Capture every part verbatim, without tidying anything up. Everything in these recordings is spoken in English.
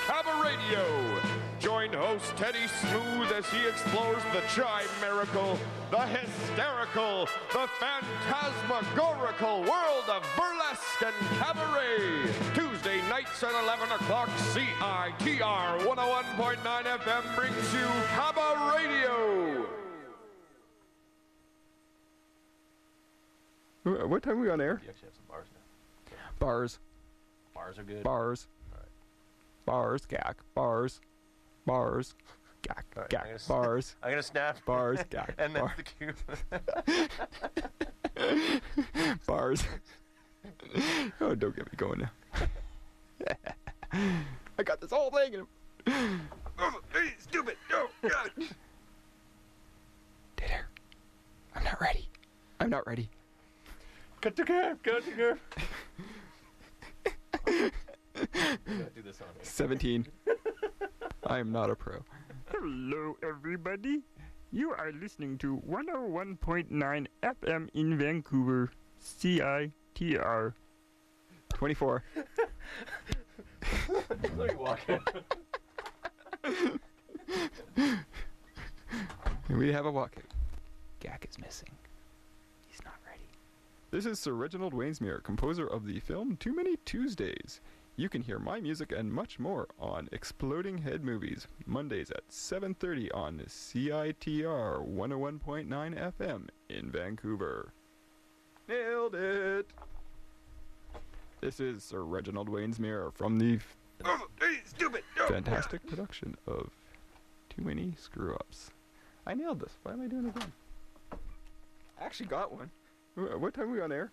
Cabba Radio. Join host Teddy Smooth as he explores the chimerical, the hysterical, the phantasmagorical world of burlesque and cabaret. Tuesday nights at eleven o'clock, C I T R one oh one point nine F M brings you Cabba Radio. What time are we on air? You actually have some bars now. Bars. Bars are good. Bars. All right. Bars. Gack. Bars. Bars. Gack. Right, Gack. I'm gonna Bars. I'm gonna snap. Bars. Gack. And that's bar. the cue. Bars. Oh, don't get me going now. I got this whole thing. In oh, hey, stupid. No, God. Dinner. I'm not ready. I'm not ready. Cut the cap. Cut the cap. I'm gonna do this on me. seventeen. I am not a pro. Hello, everybody. You are listening to one oh one point nine F M in Vancouver, C I T R. twenty-four. Let me walk in. We have a walkout. Gack is missing. He's not ready. This is Sir Reginald Wainsmere, composer of the film Too Many Tuesdays. You can hear my music and much more on Exploding Head Movies, Mondays at seven thirty on C I T R one oh one point nine F M in Vancouver. Nailed it! This is Sir Reginald Wainsmere from the f- oh, hey, stupid! No. fantastic production of Too Many Screw-Ups. I nailed this. Why am I doing it again? I actually got one. What time are we on air?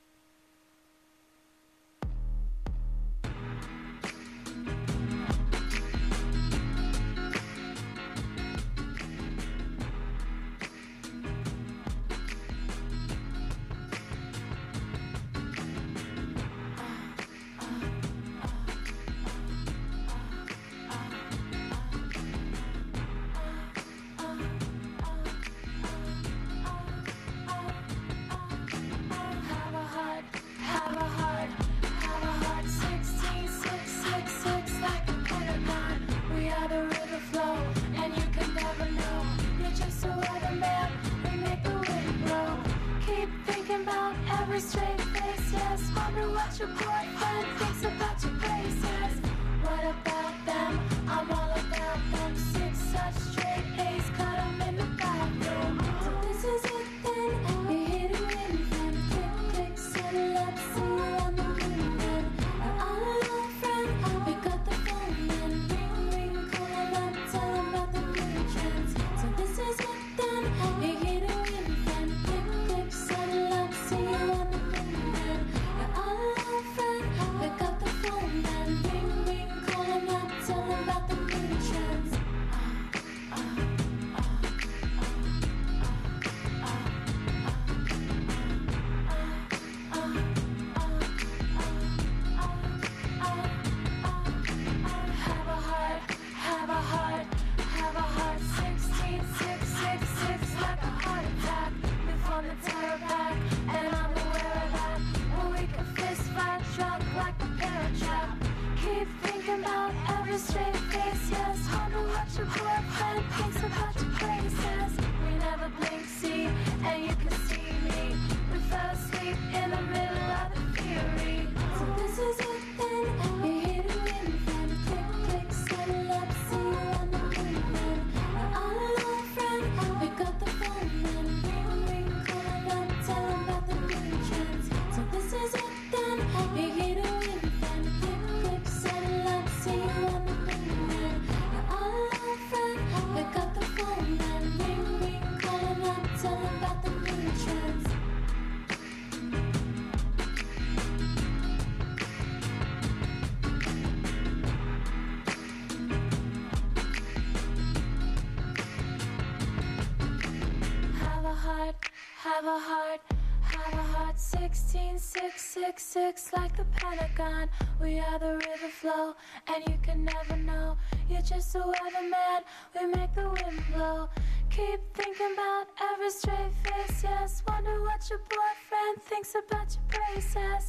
Have a heart, have a heart, sixteen six six six like the Pentagon. We are the river flow, and you can never know. You're just a weatherman, we make the wind blow. Keep thinking about every straight face, yes. Wonder what your boyfriend thinks about your braces.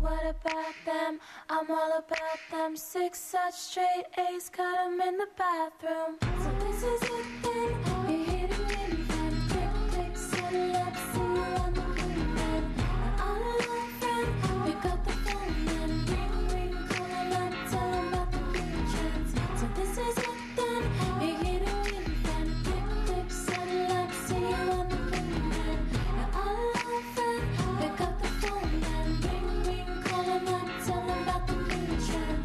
What about them? I'm all about them. Six such straight A's, cut 'em in the bathroom. So this is it then. You hit it when then. Click, click, settle up, see you on the moon then. Now all alone, friend, pick up the phone then. Ring, ring, call 'em up, tell 'em about the new trends. So this is it then. You hit it when then. Click, click, settle up, see you on the moon then. Now all alone, friend, pick up the phone then. Ring, ring, call 'em up, tell 'em about the new trends.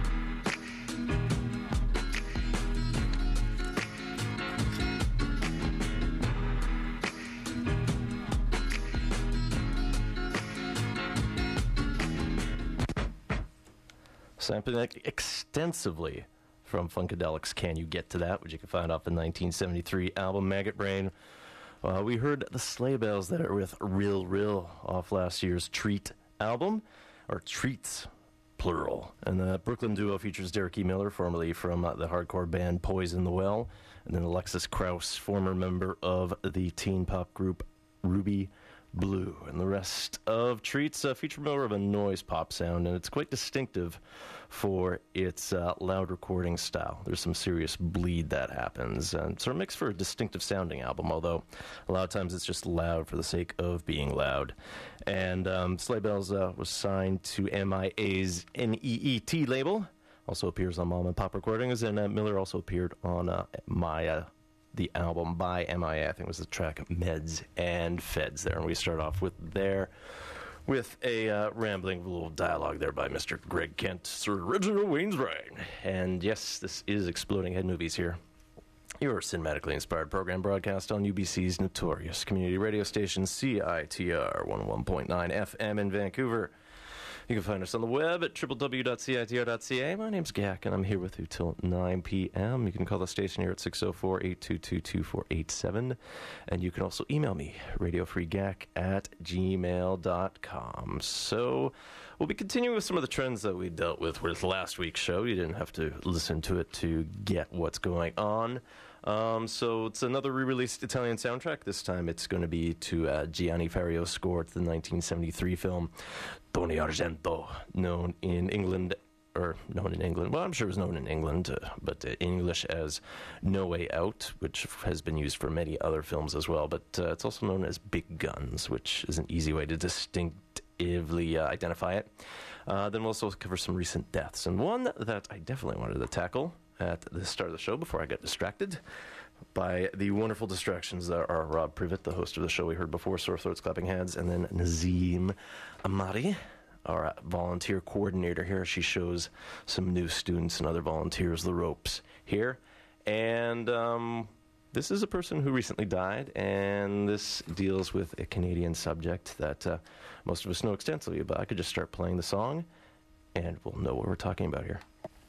Sampling extensively from Funkadelic's Can You Get to That, which you can find off the nineteen seventy-three album Maggot Brain. Uh, we heard the Sleigh Bells that are with Real Real off last year's Treat album, or Treats, plural. And the Brooklyn duo features Derek E. Miller, formerly from uh, the hardcore band Poison the Well, and then Alexis Krauss, former member of the teen pop group Ruby Blue. And the rest of Treats uh, feature more of a noise pop sound, and it's quite distinctive for its uh, loud recording style. There's some serious bleed that happens, and sort of makes for a distinctive sounding album, although a lot of times it's just loud for the sake of being loud. And um, Sleigh Bells uh, was signed to M I A's N E E T label, also appears on Mom and Pop Recordings, and uh, Miller also appeared on uh, Maya, the album by M I A. I think it was the track Meds and Feds there. And we start off with there with a uh, rambling little dialogue there by Mister Greg Kent, Sir Reginald Wainwright. And yes, this is Exploding Head Movies here. Your cinematically inspired program broadcast on U B C's notorious community radio station C I T R one oh one point nine F M in Vancouver. You can find us on the web at w w w dot c i t r dot c a. My name's Gak, and I'm here with you till nine p.m. You can call the station here at six oh four, eight two two, two four eight seven. And you can also email me, radiofreegak at gmail dot com. So we'll be continuing with some of the trends that we dealt with with last week's show. You didn't have to listen to it to get what's going on. Um, so it's another re-released Italian soundtrack. This time it's going to be to uh, Gianni Ferrio's score to the nineteen seventy-three film Tony Argento, known in England, or known in England, well, I'm sure it was known in England, uh, but in English as No Way Out, which has been used for many other films as well. But uh, it's also known as Big Guns, which is an easy way to distinctively uh, identify it. Uh, then we'll also cover some recent deaths, and one that I definitely wanted to tackle at the start of the show before I got distracted by the wonderful distractions that are Rob Privet, the host of the show we heard before, Sore Throats Clapping Hands, and then Nazim Amadi, our volunteer coordinator here. She shows some new students and other volunteers the ropes here. And um, this is a person who recently died, and this deals with a Canadian subject that uh, most of us know extensively about. I could just start playing the song, and we'll know what we're talking about here.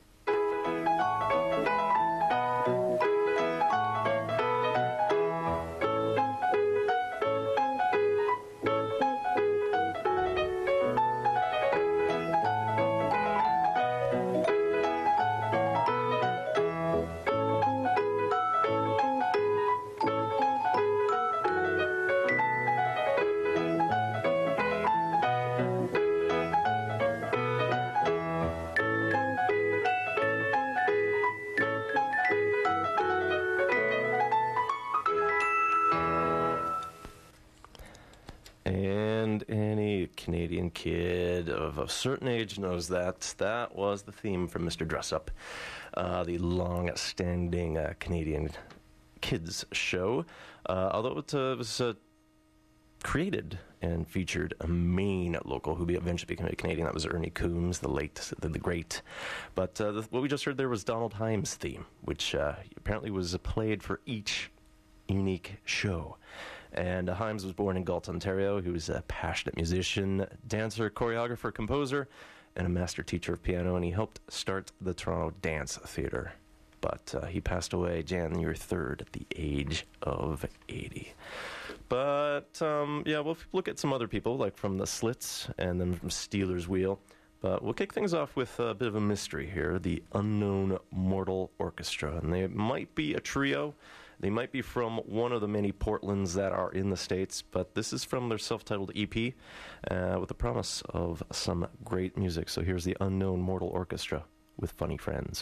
Canadian kid of a certain age knows that. That was the theme from Mister Dressup, uh, the long-standing uh, Canadian kids show. Uh, although it uh, was uh, created and featured a Maine local who eventually became a Canadian. That was Ernie Coombs, the late, the, the great. But uh, the, what we just heard there was Donald Himes' theme, which uh, apparently was played for each unique show. And uh, Himes was born in Galt, Ontario. He was a passionate musician, dancer, choreographer, composer, and a master teacher of piano, and he helped start the Toronto Dance Theatre. But uh, he passed away January third at the age of eighty. But, um, yeah, we'll look at some other people, like from the Slits and then from Steelers Wheel. But we'll kick things off with a bit of a mystery here, the Unknown Mortal Orchestra. And they might be a trio, They might be from one of the many Portlands that are in the States, but this is from their self-titled E P uh, with the promise of some great music. So here's the Unknown Mortal Orchestra with Funny Friends.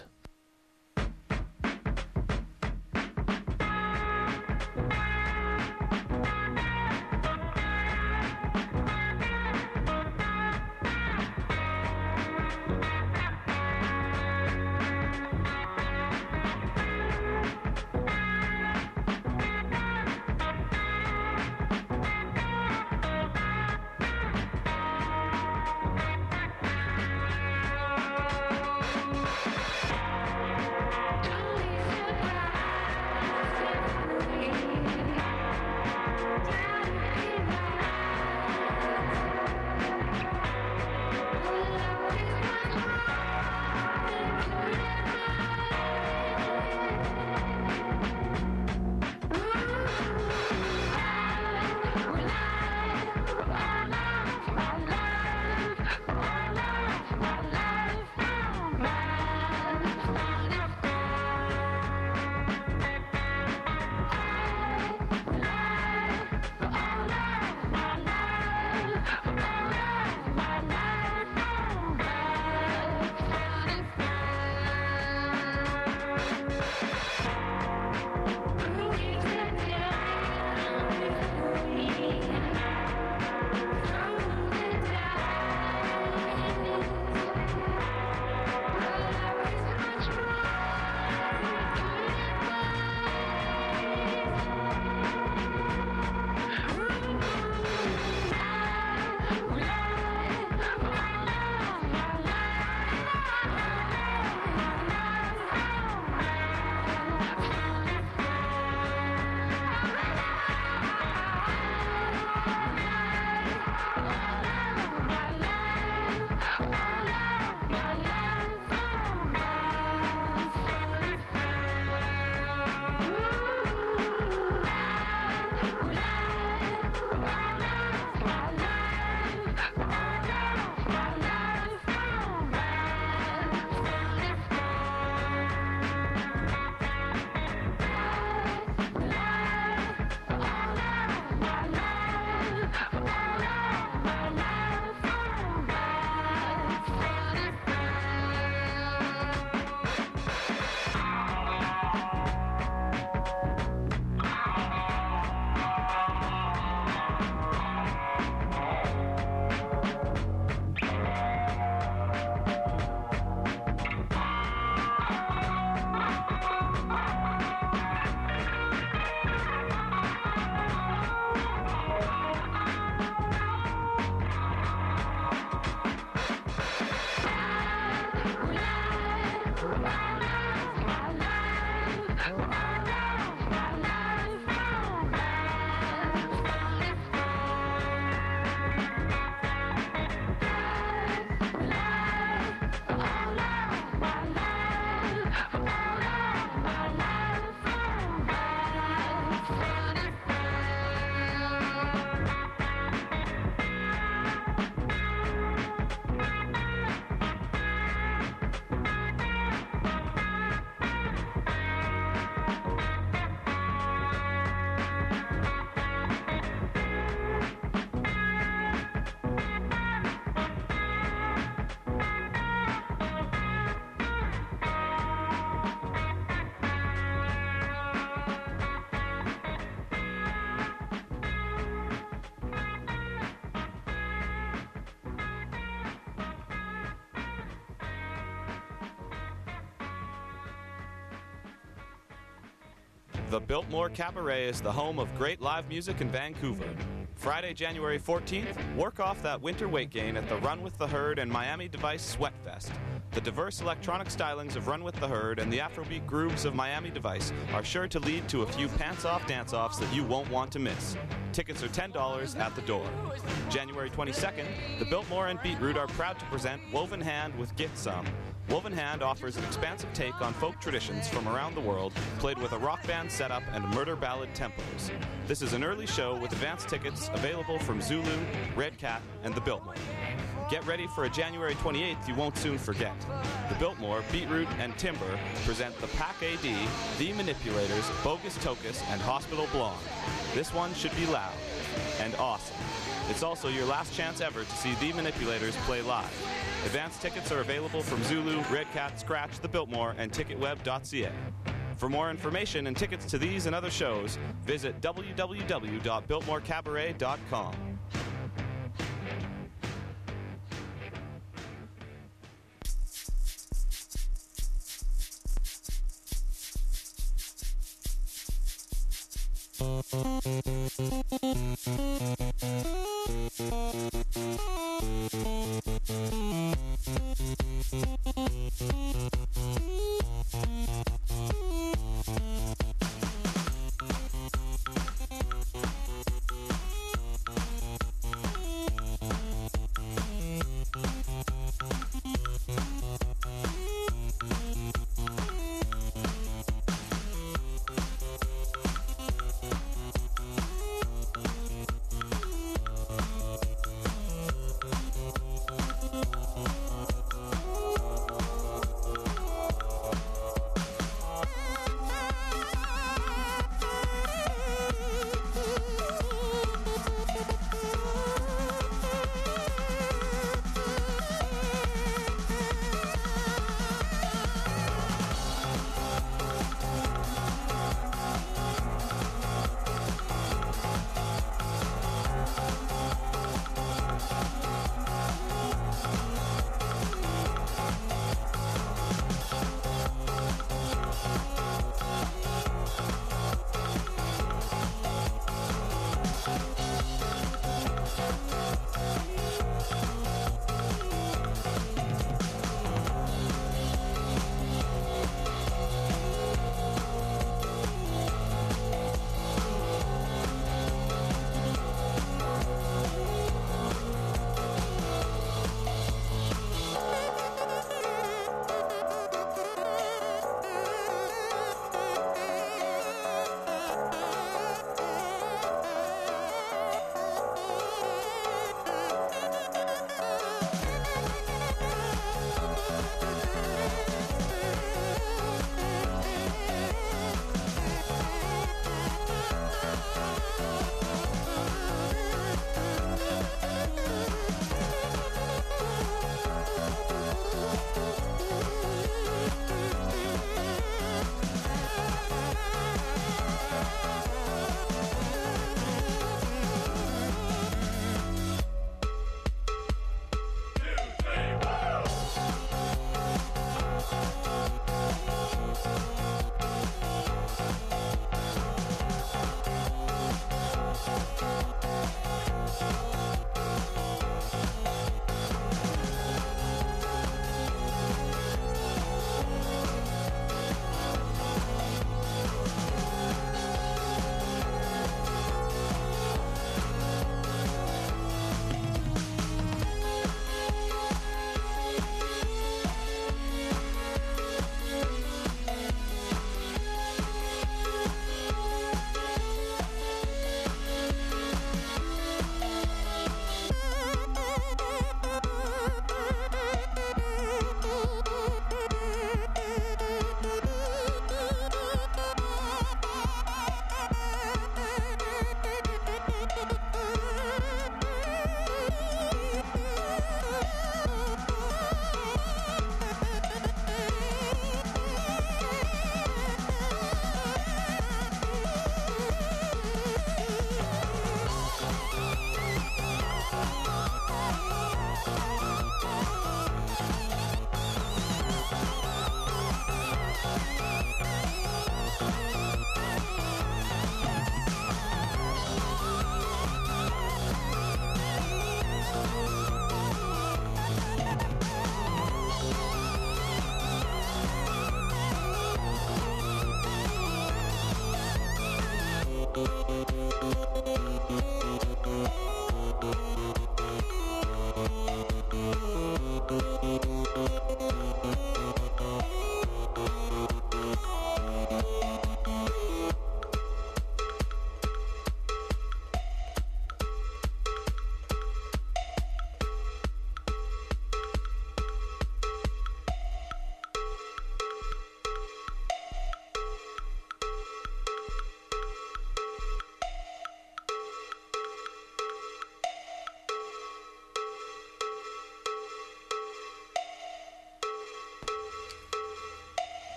The Biltmore Cabaret is the home of great live music in Vancouver. Friday, January fourteenth, work off that winter weight gain at the Run with the Herd and Miami Device Sweatfest. The diverse electronic stylings of Run with the Herd and the Afrobeat grooves of Miami Device are sure to lead to a few pants-off dance-offs that you won't want to miss. Tickets are ten dollars at the door. January twenty-second, the Biltmore and Beetroot are proud to present Woven Hand with Get Some. Woven Hand offers an expansive take on folk traditions from around the world, played with a rock band setup and murder ballad tempos. This is an early show with advance tickets available from Zulu, Red Cat, and the Biltmore. Get ready for a January twenty-eighth you won't soon forget. The Biltmore, Beetroot, and Timber present the Pack A D, The Manipulators, Bogus Tokus, and Hospital Blonde. This one should be loud and awesome. It's also your last chance ever to see The Manipulators play live. Advance tickets are available from Zulu, Red Cat, Scratch, The Biltmore, and ticketweb dot c a. For more information and tickets to these and other shows, visit w w w dot biltmore cabaret dot com.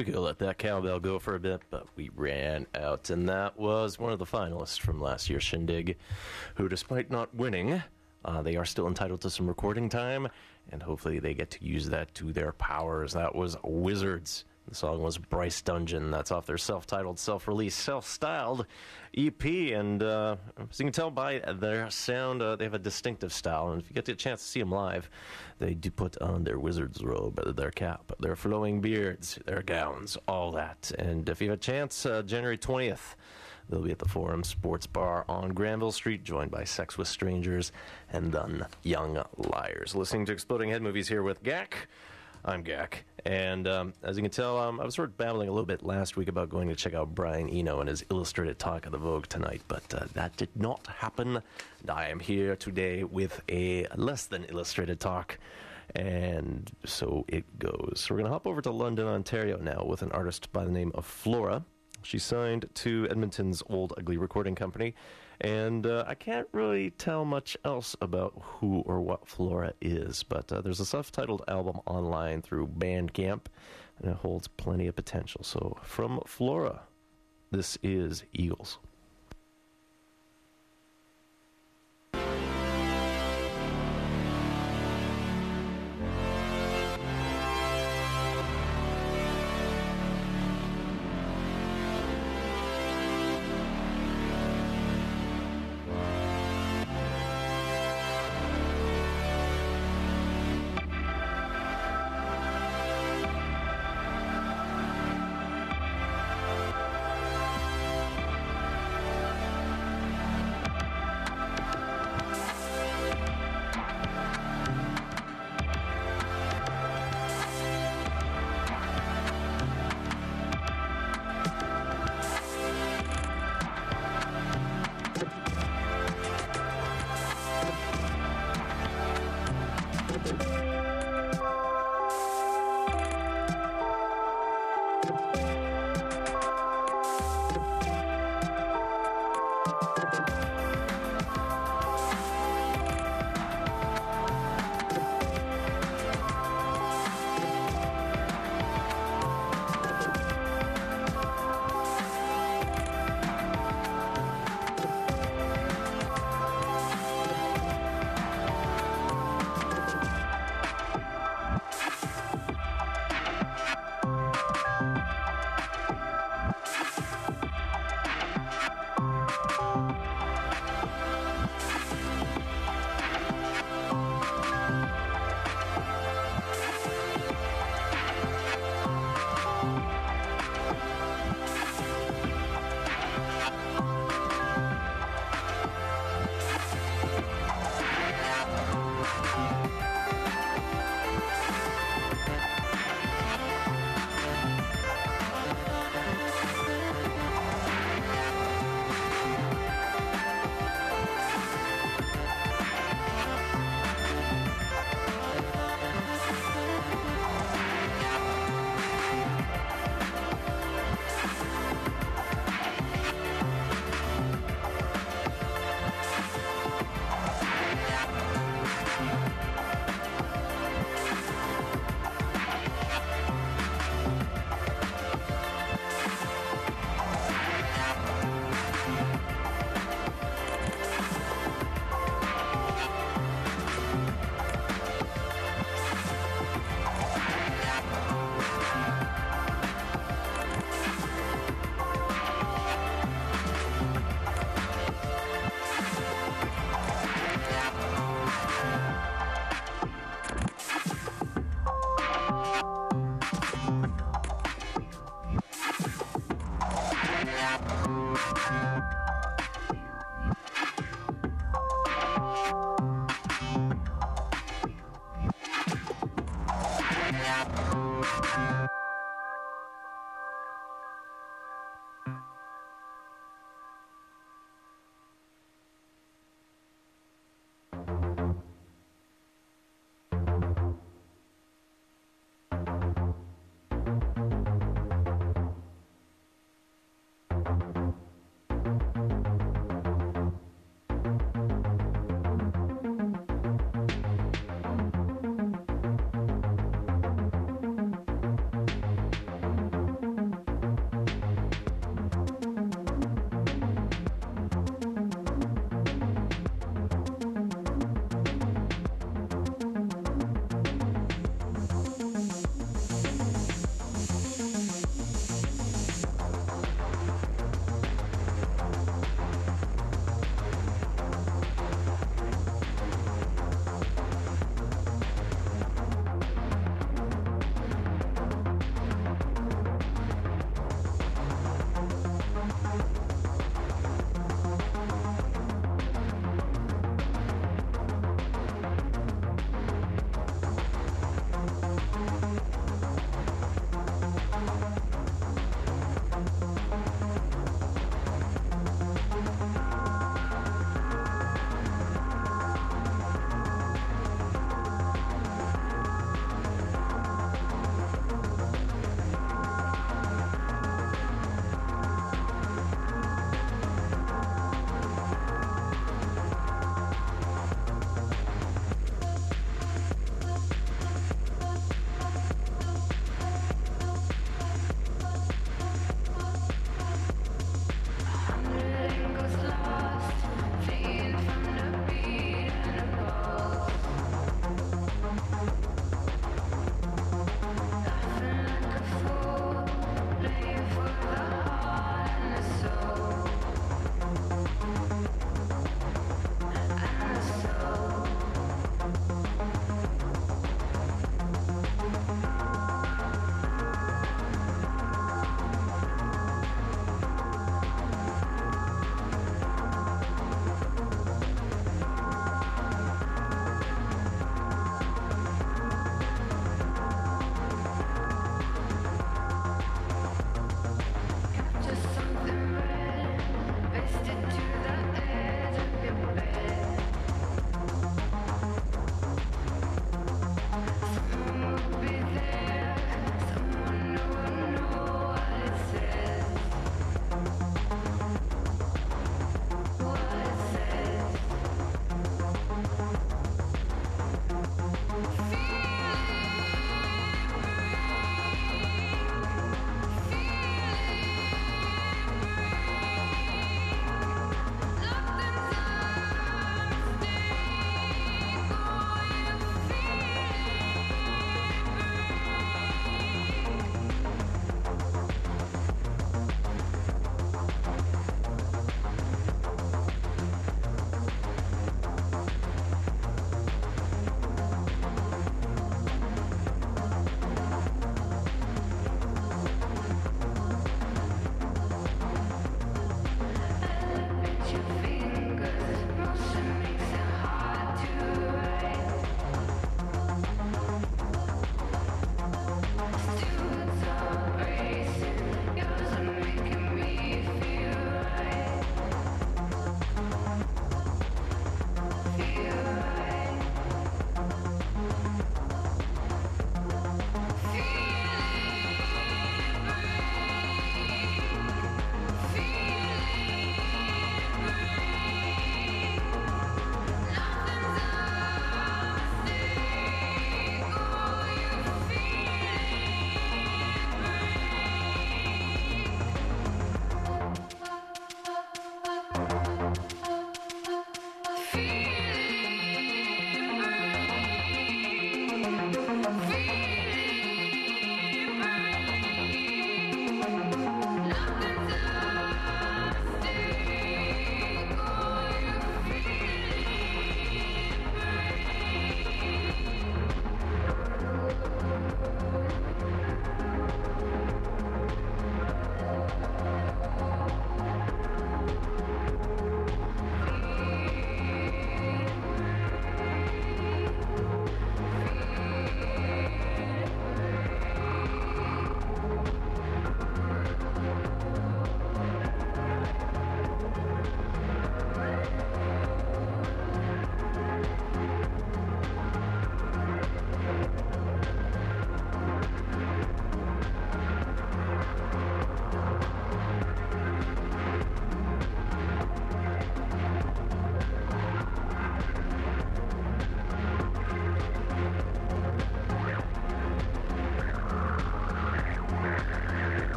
We could let that cowbell go for a bit, but we ran out. And that was one of the finalists from last year's Shindig, who, despite not winning, uh, they are still entitled to some recording time, and hopefully they get to use that to their powers. That was Wizards. The song was Bryce Dungeon. That's off their self-titled, self-released, self-styled E P. And uh, as you can tell by their sound, uh, they have a distinctive style. And if you get the chance to see them live, they do put on their wizard's robe, their cap, their flowing beards, their gowns, all that. And if you have a chance, uh, January twentieth, they'll be at the Forum Sports Bar on Granville Street, joined by Sex with Strangers and the Young Liars. Listening to Exploding Head Movies here with G A C. I'm G A C, and um, as you can tell, um, I was sort of babbling a little bit last week about going to check out Brian Eno and his illustrated talk of the Vogue tonight, but uh, that did not happen. And I am here today with a less than illustrated talk, and so it goes. We're going to hop over to London, Ontario now with an artist by the name of Flora. She's signed to Edmonton's Old Ugly Recording Company, and uh, I can't really tell much else about who or what Flora is, but uh, there's a self-titled album online through Bandcamp, and it holds plenty of potential. So from Flora, this is Eagles.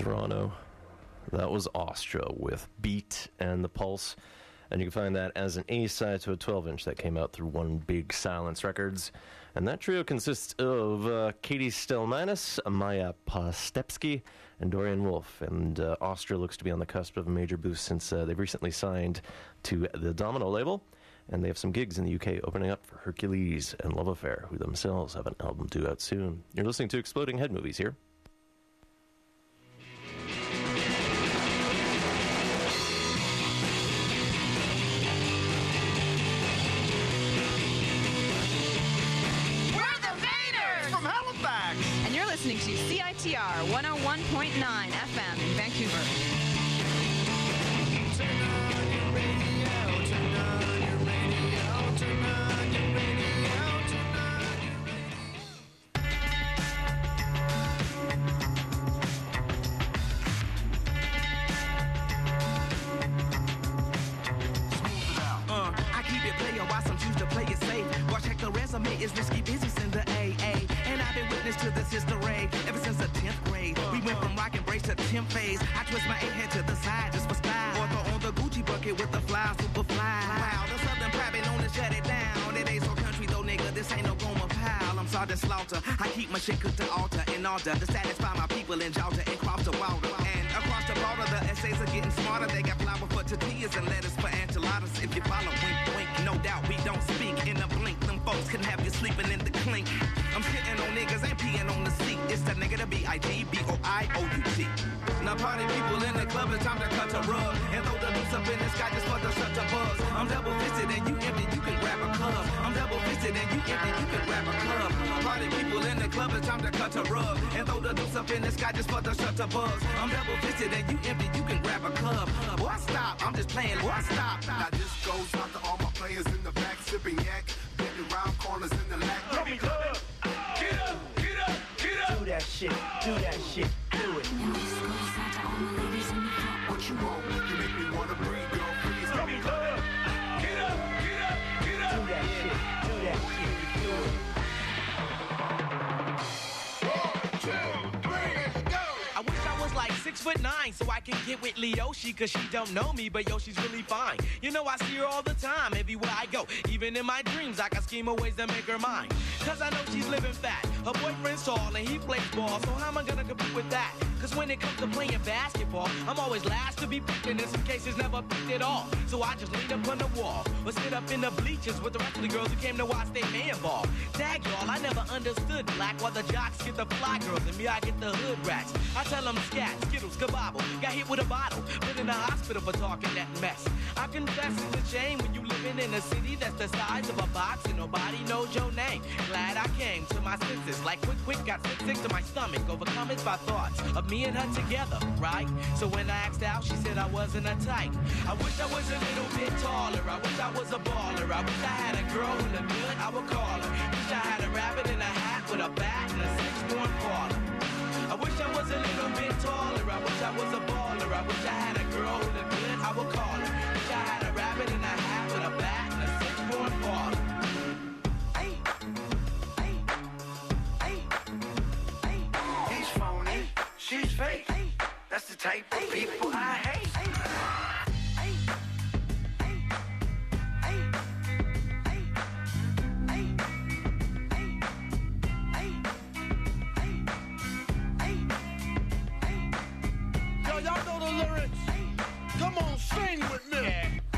Toronto. That was Astra with Beat and the Pulse. And you can find that as an A-side to a twelve-inch that came out through One Big Silence Records. And that trio consists of uh, Katie Stelmanis, Maya Postepsky, and Dorian Wolf. And uh, Astra looks to be on the cusp of a major boost since uh, they've recently signed to the Domino label. And they have some gigs in the U K opening up for Hercules and Love Affair, who themselves have an album due out soon. You're listening to Exploding Head Movies here. Listening to C I T R one oh one point nine F M in Vancouver. Turn on your radio, turn on your radio, turn on your radio, turn on your Smooth it out. Uh, I keep it player while some choose to play it safe. Watch check the resume, it's risky business in the A A. And I've been witness to this history ever since the tenth grade. We went from rock and brace to temp phase. I twist my A head to the side just for style. Or throw on the Gucci bucket with the fly, super fly. Wow, the Southern pride been known to shut it down. It ain't so country though, nigga. This ain't no Goma pile. I'm Sergeant Slaughter. I keep my shit cooked to altar in order to satisfy my people in Georgia and cross the water. And across the border, the essays are getting smarter. They got flour for tortillas and lettuce for enchiladas. If you follow, wink, wink, no doubt we don't speak in a blink. Them folks can have you sleeping in the clink. I'm shitting on niggas, ain't peeing on the seat. It's the nigga, the B I G B O I O U T. Now party people in the club, it's time to cut a rug. And throw the loose up in the sky just for the shut the buzz. I'm double fisted and you empty, you can grab a cup. I'm double fisted and you empty, you can grab a cup. Party people in the club, it's time to cut a rug. And throw the loose up in the sky just for the shut the buzz. I'm double fisted and you empty, you can grab a cup. Boy, stop, I'm just playing, boy, stop. Now this goes out to all my players in the back, sipping yak, bending round corners in the lack. Let me club. Get up, get up, get up. Do that shit, do that shit, do it. Now this goes out to all my ladies in the front. What you want? You make me wanna breathe, girl. Please let me club. Get up, get up, get up. Do that shit, do that shit, do it. One, two, three, let's go. I wish I was like six foot nine so I can get with Leoshi, cause she don't know me, but yo, she's really fine. You know I see her all the time, everywhere I go. Even in my dreams, I can scheme of ways to make her mine. Cause I know she's living fat. Her boyfriend's tall and he plays ball, so how am I gonna compete with that? Cause when it comes to playing basketball, I'm always last to be picked, and in some cases never picked at all. So I just lean up on the wall, or sit up in the bleachers with the rest of the girls who came to watch they man ball. Dag y'all, I never understood black, while the jocks get the fly girls, and me I get the hood rats. I tell them scat, skittles, kabobble, got hit with a bottle, put in the hospital for talking that mess. I confess it's a shame when you living in a city that's the size of a box and nobody knows your name. Glad I came to my senses, like quick, quick, got sick, sick to my stomach, overcome it by thoughts of me and her together, right? So when I asked out, she said I wasn't a type. I wish I was a little bit taller, I wish I was a baller, I wish I had a girl who looked good, I would call her. Wish I had a rabbit in a hat with a bat and a six-born parlor. I wish I was a little bit taller, I wish I was a baller, I wish I had a girl who looked good, I would call her. Wish I had a rabbit in a hat with a bat and a six-born parlor. He's phony, she's fake. That's the type of people I hate. Yo, y'all know the lyrics. Come on, sing with me.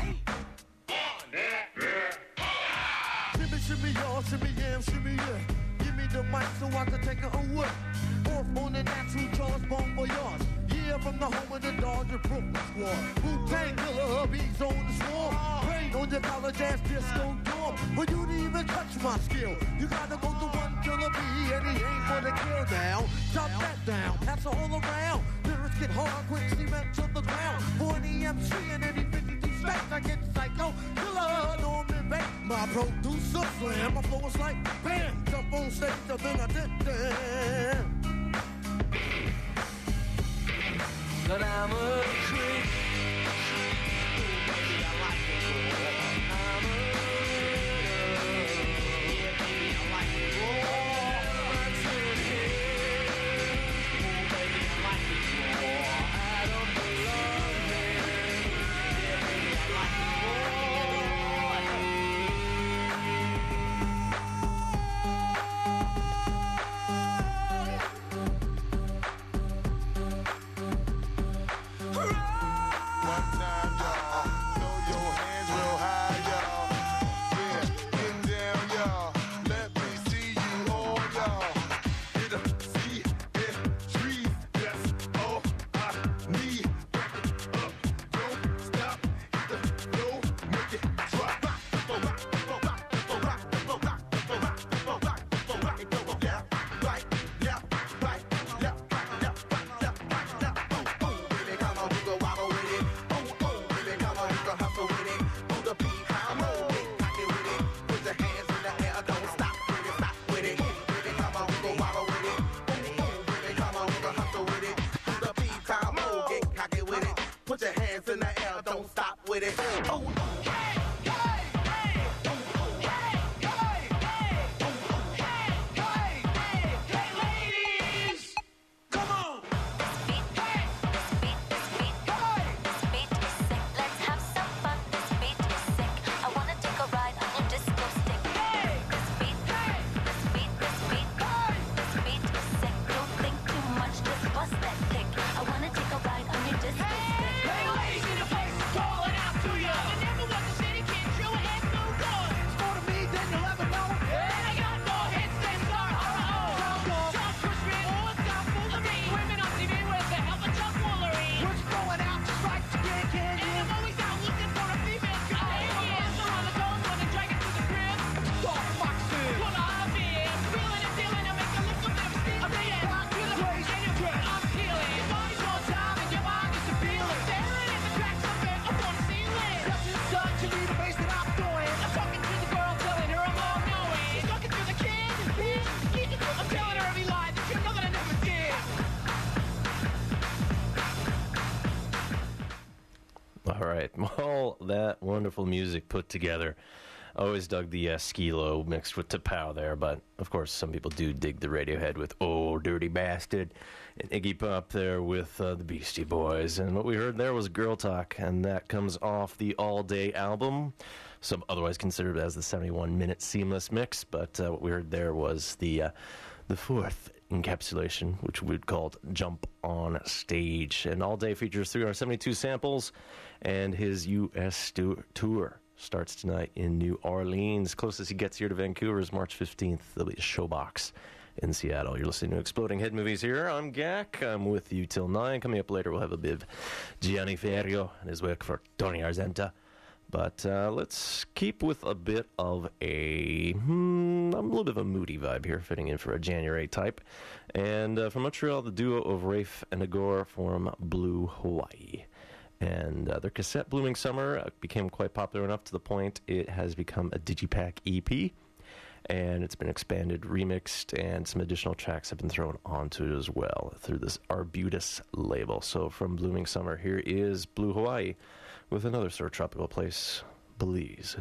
Shimmy, shimmy, y'all, shimmy, yeah, shimmy, yeah. Give me the mic so I can take it away. Off on the natural Charles Bon Voyage. Yeah, from the home of the Dodger Brooklyn squad. Wu-Tang Killer, hubby's on the swarm. Rain on your college ass disco dorm. For you to even touch my skill, you gotta go to one killer B, and he ain't for the kill now. Drop that down, pass it all around. Lyrics get hard, quick cement to the ground. For any M C and any fifty-two states, I get psycho. Killer, Norman Bates. My producer slam, my flow is like bam. Jump on stage, then I did that. But I'm a creep. Baby, I like it raw. I'm a baby, I like it raw. I'm a baby, I like it raw. with it. Oh, oh. All right, all that wonderful music put together. I always dug the uh, Skee-Lo mixed with T'Pow there, but of course some people do dig the Radiohead with Oh Dirty Bastard, and Iggy Pop there with uh, the Beastie Boys. And what we heard there was Girl Talk, and that comes off the All Day album, some otherwise considered as the seventy-one minute seamless mix. But uh, what we heard there was the uh, the fourth encapsulation, which we'd called Jump on Stage. And All Day features three hundred seventy-two samples, and his U S stu- tour starts tonight in New Orleans. Closest he gets here to Vancouver is March fifteenth. There'll be a Showbox in Seattle. You're listening to Exploding Head Movies here. I'm Gak. I'm with you till nine. Coming up later, we'll have a bit of Gianni Ferrio and his work for Tony Arzenta. But uh, let's keep with a bit of a, hmm, a little bit of a moody vibe here, fitting in for a January type. And uh, from Montreal, the duo of Rafe and Agor form Blue Hawaii. And uh, their cassette Blooming Summer uh, became quite popular enough to the point it has become a Digipack E P. And it's been expanded, remixed, and some additional tracks have been thrown onto it as well through this Arbutus label. So from Blooming Summer, here is Blue Hawaii with another sort of tropical place, Belize.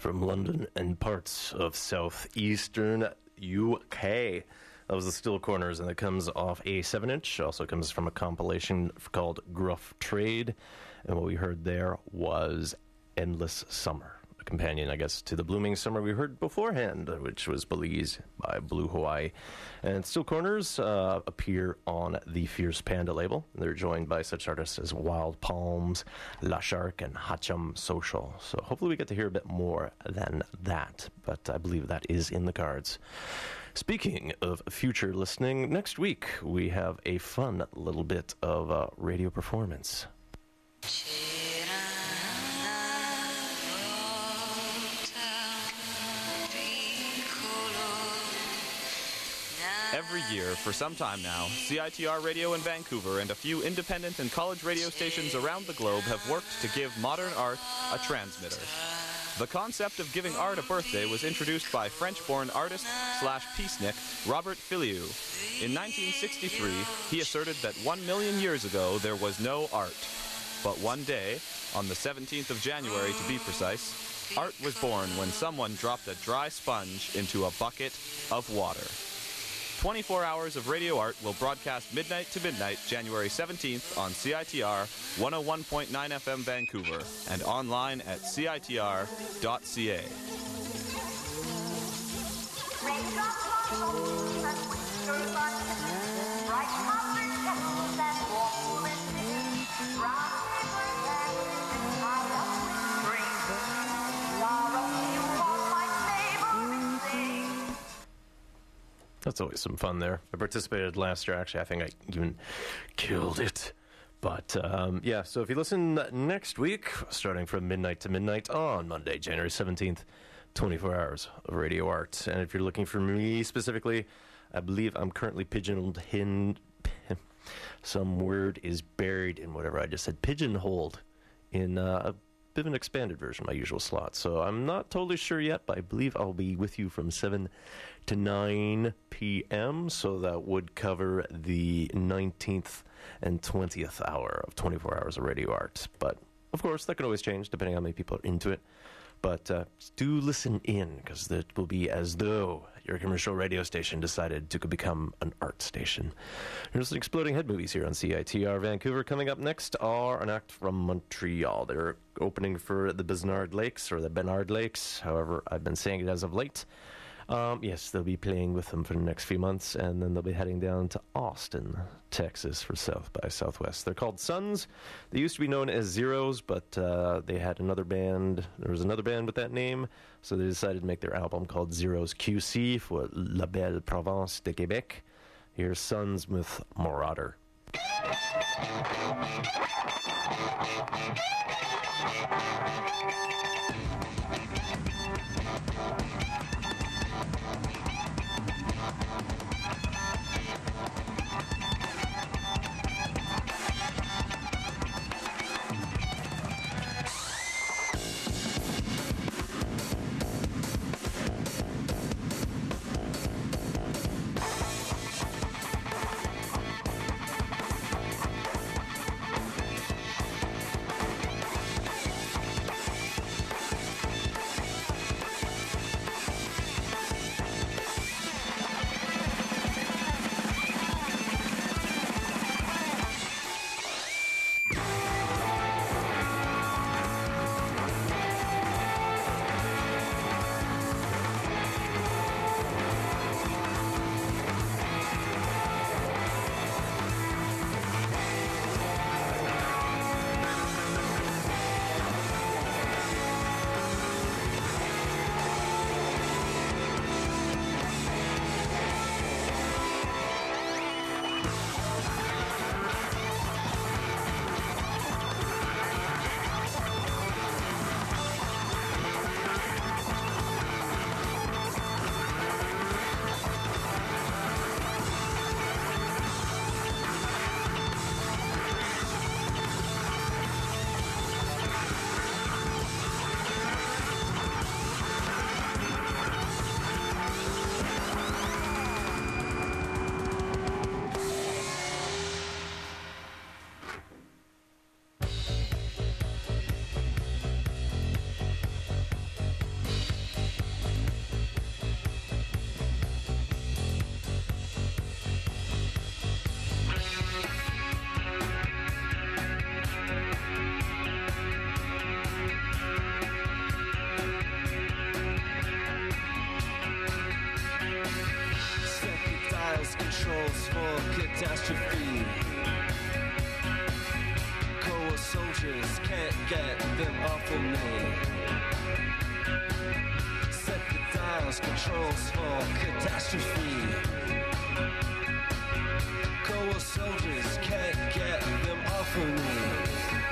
from London and parts of southeastern U K. That was the Still Corners, and it comes off a seven inch. Also comes from a compilation called Gruff Trade. And what we heard there was Endless Summer, a companion, I guess, to the Blooming Summer we heard beforehand, which was Belize by Blue Hawaii. And Still Corners uh, appear on the Fierce Panda label. They're joined by such artists as Wild Palms, La Shark, and Hacham Social. So hopefully we get to hear a bit more than that, but I believe that is in the cards. Speaking of future listening, next week we have a fun little bit of uh, radio performance. Every year, for some time now, C I T R Radio in Vancouver and a few independent and college radio stations around the globe have worked to give modern art a transmitter. The concept of giving art a birthday was introduced by French-born artist slash peacenik Robert Filliou. In nineteen sixty-three, he asserted that one million years ago there was no art. But one day, on the seventeenth of January to be precise, art was born when someone dropped a dry sponge into a bucket of water. twenty-four hours of radio art will broadcast midnight to midnight, January seventeenth on C I T R one oh one point nine F M Vancouver and online at C I T R dot C A. That's always some fun there. I participated last year. Actually, I think I even killed it. But, um, yeah, so if you listen next week, starting from midnight to midnight on Monday, January seventeenth, twenty-four hours of radio art. And if you're looking for me specifically, I believe I'm currently pigeonholed in... Some word is buried in whatever I just said. Pigeonholed in uh, a bit of an expanded version of my usual slot. So I'm not totally sure yet, but I believe I'll be with you from seven to nine p.m. So that would cover the nineteenth and twentieth hour of twenty-four hours of radio art. But, of course, that can always change depending on how many people are into it. But uh, do listen in, because it will be as though your commercial radio station decided to become an art station. There's Exploding Head Movies here on C I T R Vancouver. Coming up next are an act from Montreal. They're opening for the Besnard Lakes, or the Bernard Lakes, however I've been saying it as of late. Um, yes, they'll be playing with them for the next few months, and then they'll be heading down to Austin, Texas for South by Southwest. They're called Suns. They used to be known as Zeros, but uh, they had another band. There was another band with that name, so they decided to make their album called Zeros Q C for La Belle Province de Québec. Here's Suns with Marauder. catastrophe. Cold soldiers can't get them off of me. Set the dials, controls for catastrophe. Cold soldiers can't get them off of me.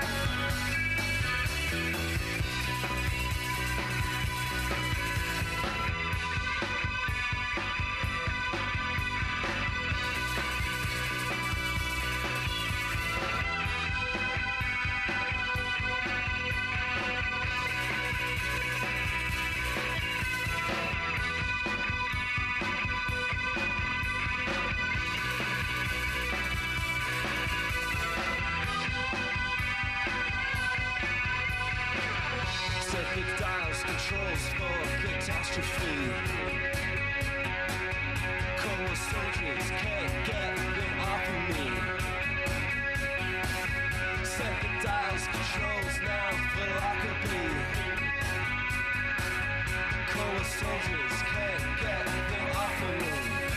Controls for catastrophe. Cold soldiers can't get them off of me. Set the dials, controls now for lockerbie. Cold soldiers can't get them off of me.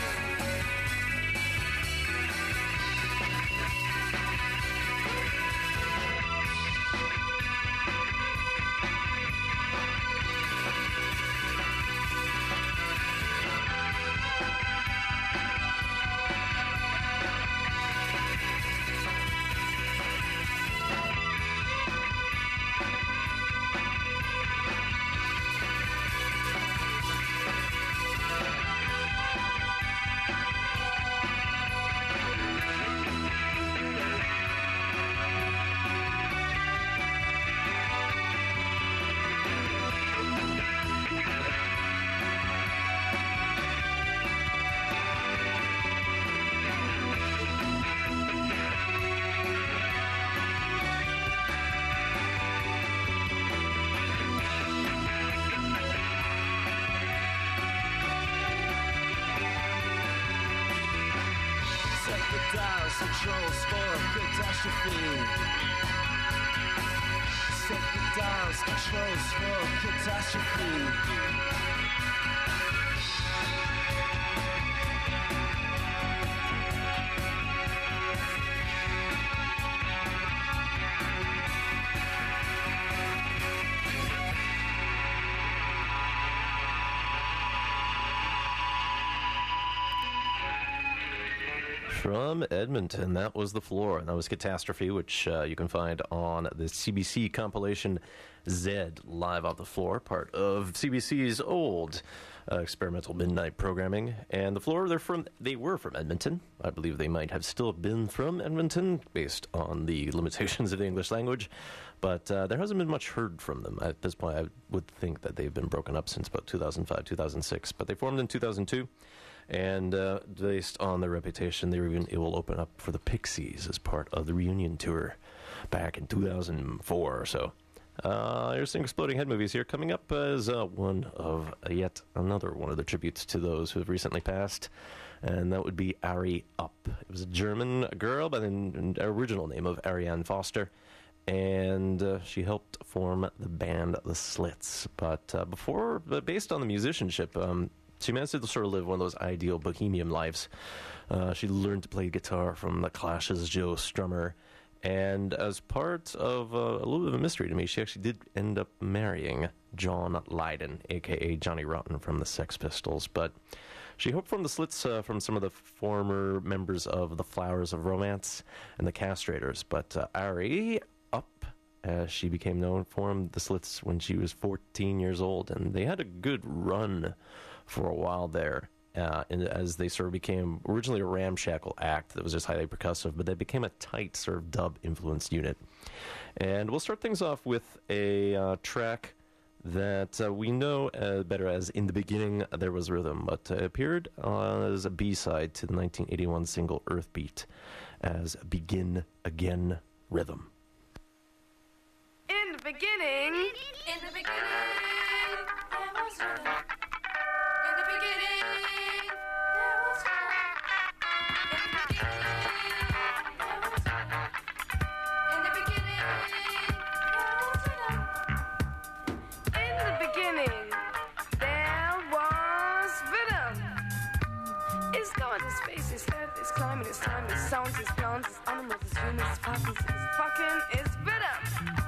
Controls for catastrophe. Set the dials, controls for catastrophe. From Edmonton, that was The Floor, and that was Catastrophe, which uh, you can find on the C B C compilation Z, Live Off the Floor, part of C B C's old uh, experimental midnight programming. And The Floor, they're from, they were from Edmonton. I believe they might have still been from Edmonton, based on the limitations of the English language. But uh, there hasn't been much heard from them. At this point, I would think that they've been broken up since about two thousand five, two thousand six. But they formed in two thousand two. And uh, based on their reputation, they were even able to open up for the Pixies as part of the reunion tour back in two thousand four or so. Uh, there's some Exploding Head movies here coming up as uh, one of uh, yet another one of the tributes to those who have recently passed, and that would be Ari Up. It was a German girl by the original name of Ariane Foster, and uh, she helped form the band The Slits. But uh, before, but based on the musicianship, um, she managed to sort of live one of those ideal bohemian lives. Uh, she learned to play guitar from The Clash's Joe Strummer, and as part of uh, a little bit of a mystery to me, she actually did end up marrying John Lydon, a k a. Johnny Rotten from the Sex Pistols. But she helped form the Slits uh, from some of the former members of the Flowers of Romance and the Castrators. But uh, Ari Up, as she became known, formed the Slits when she was fourteen years old, and they had a good run for a while there, uh, and as they sort of became originally a ramshackle act that was just highly percussive, but they became a tight sort of dub-influenced unit. And we'll start things off with a uh, track that uh, we know uh, better as In the Beginning There Was Rhythm, but uh, appeared uh, as a B-side to the nineteen eighty-one single Earthbeat as Begin Again Rhythm. In the beginning, in the beginning, there was rhythm. In the beginning, there was rhythm. In the beginning, there was rhythm. In the beginning, there was rhythm. In the beginning, there was rhythm. Is going to space space, it's earth, it's climate, it's time, it's sounds, it's plants, it's animals, it's humans, it's patterns, it's fucking, it's rhythm.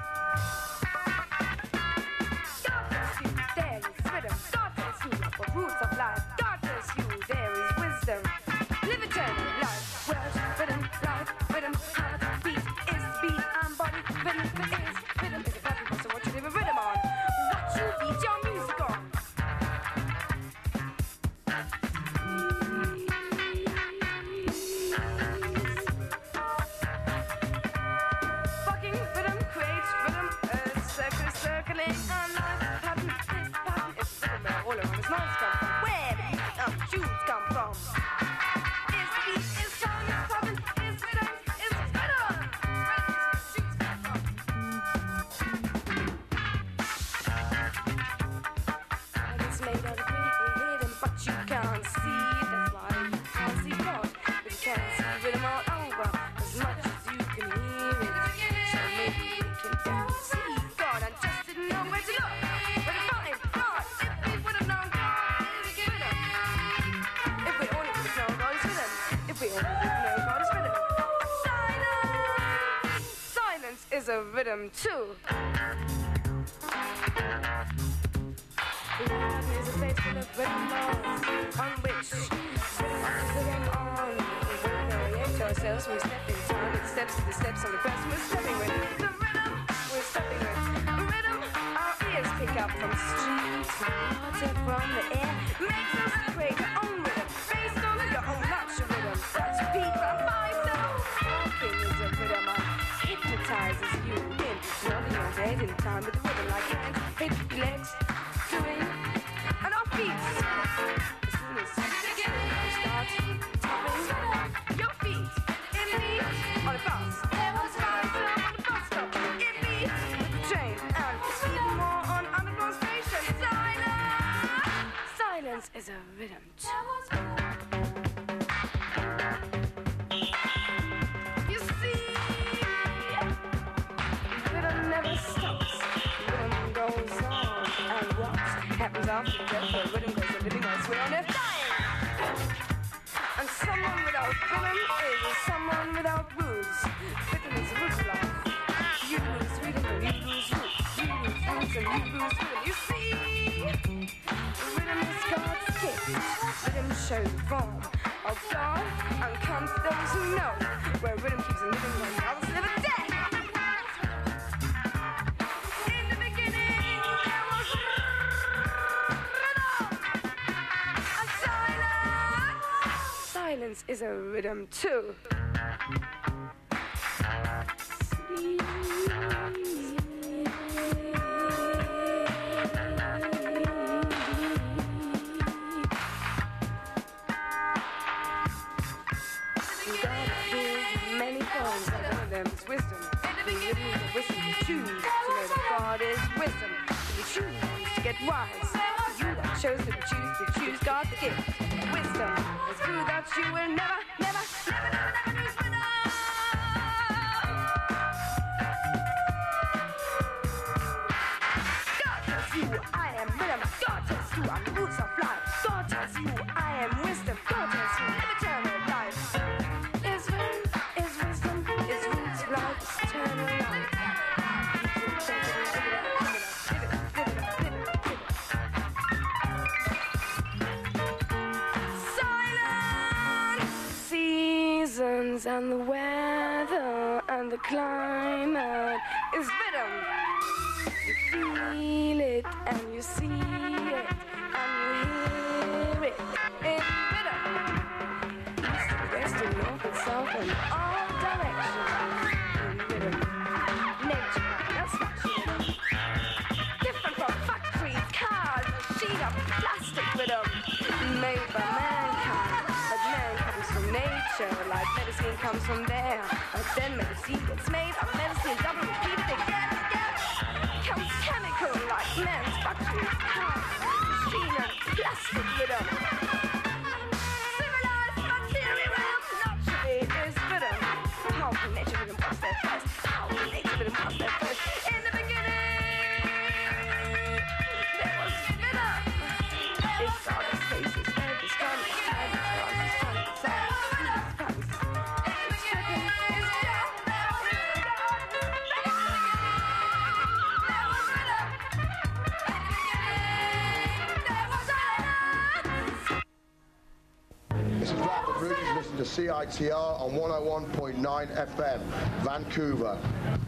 God tells you there is rhythm. God tells you of the roots of life. God tells you there is wisdom. Live eternal life. Words, rhythm, life, rhythm, heart, beat is beat and body. Rhythm is rhythm is a body. So what you live a rhythm on? What you beat your music on? Fucking rhythm creates rhythm. A circle circling and life pattern. This pattern is rhythm where all around his noise come from. Where the beat and tunes come from. Is beat, is sound, is pattern, is rhythm, is rhythm. Tunes come from. And it's made out of rhythm, but you can't see. That's why you can't see God. But you can't see rhythm all over as much as you can hear it. So maybe we can down see God and just didn't know where to look. But to find God, if we would have known God is rhythm. If we only would have known God is rhythm. If we only would have known God is rhythm. Silence! Silence is a rhythm too. Life is a place full of rhythm laws on which rhythm marches the rhythm on. When we orient ourselves, we step in time with the steps of the steps on the person we're stepping with. The rhythm we're stepping with. Rhythm our ears pick up from streets, water from the air. Makes us create our own rhythm based on your own natural rhythm. That's beat and myself. Walking is a rhythm and hypnotizes you in nodding your head in time with the rhythm like hands, hips, legs, doing and our feet. As soon as you start tapping your feet in beat on a bus, on a bus, on a bus stop, in beat with the train, and even more on underground station. Silence, silence is a rhythm too. You see, rhythm never stops. Rhythm goes on and rocks. Happens after death, but rhythm goes on living elsewhere on earth, dying. And someone without rhythm is someone without roots. Rhythm is the root of life. You lose rhythm and you lose roots. You lose roots and you lose rhythm. You see, rhythm is God's gift. Rhythm shows the form of God and comes to those who know where rhythm keeps on living when the others live a death. In the beginning, there was rhythm and silence. Silence is a rhythm too. God appears many forms, and one of them is wisdom. The rhythm of wisdom you choose to know that God is wisdom. You choose to get wise. You that chose to choose to choose God's gift. Wisdom is true that you will never, never, never, never, never lose rhythm. God tells you I am rhythm. God tells you I'm the roots of life. God tells you I am wisdom. God tells you live eternal life. Is rhythm, is wisdom, is roots of life, is eternal life. Silence! Seasons and the weather and the climate is rhythm. You feel it and you see it and you hear it in rhythm. East and west and north and south and all directions in rhythm. Nature, that's not rhythm. Different from factories, cars, a sheet of plastic rhythm made by mankind. But man comes from nature, like medicine comes from there. But then medicine gets made of medicine, double repeated again and again. Comes chemical like man's factories, cars, machine and plastic rhythm. Civilized material naturally is rhythm. How can nature rhythm was there first? How can nature rhythm was there first? In the beginning, there was rhythm. It's all the spaces, every sky, time, time, time, time. C I T R on one oh one point nine F M, Vancouver.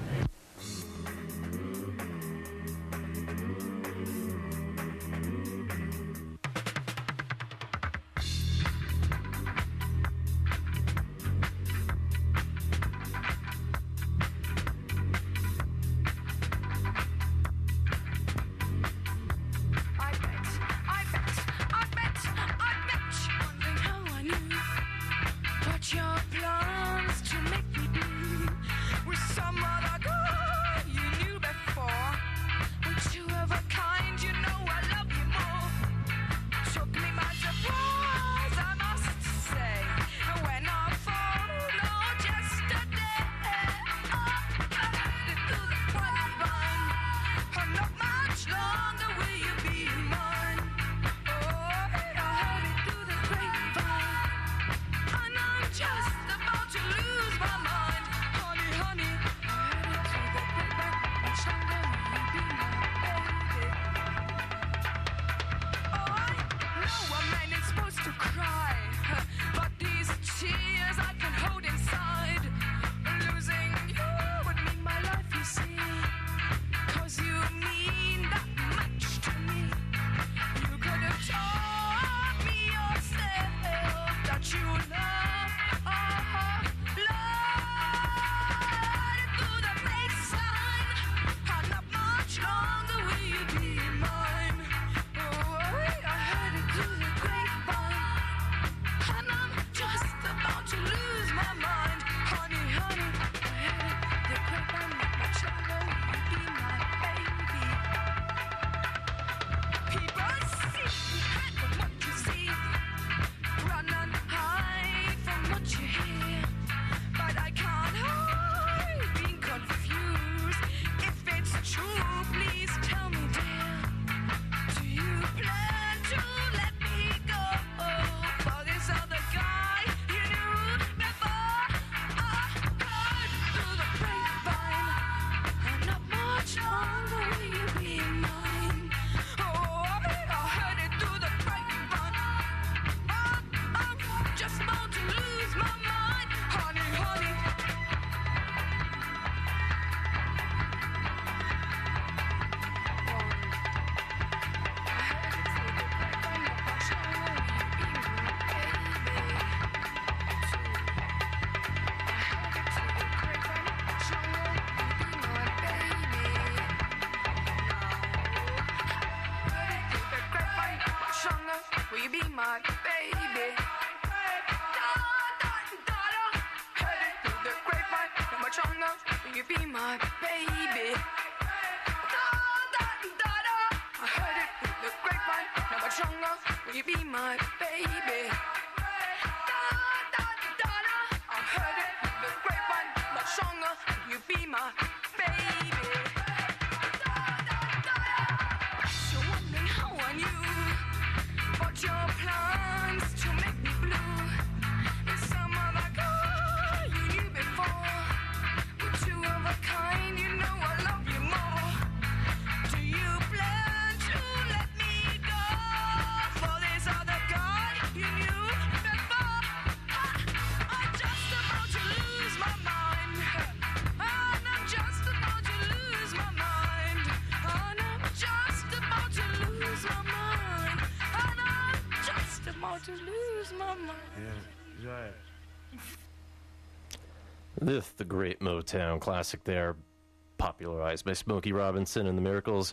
This, the great Motown classic there, popularized by Smokey Robinson and the Miracles.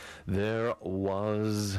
There was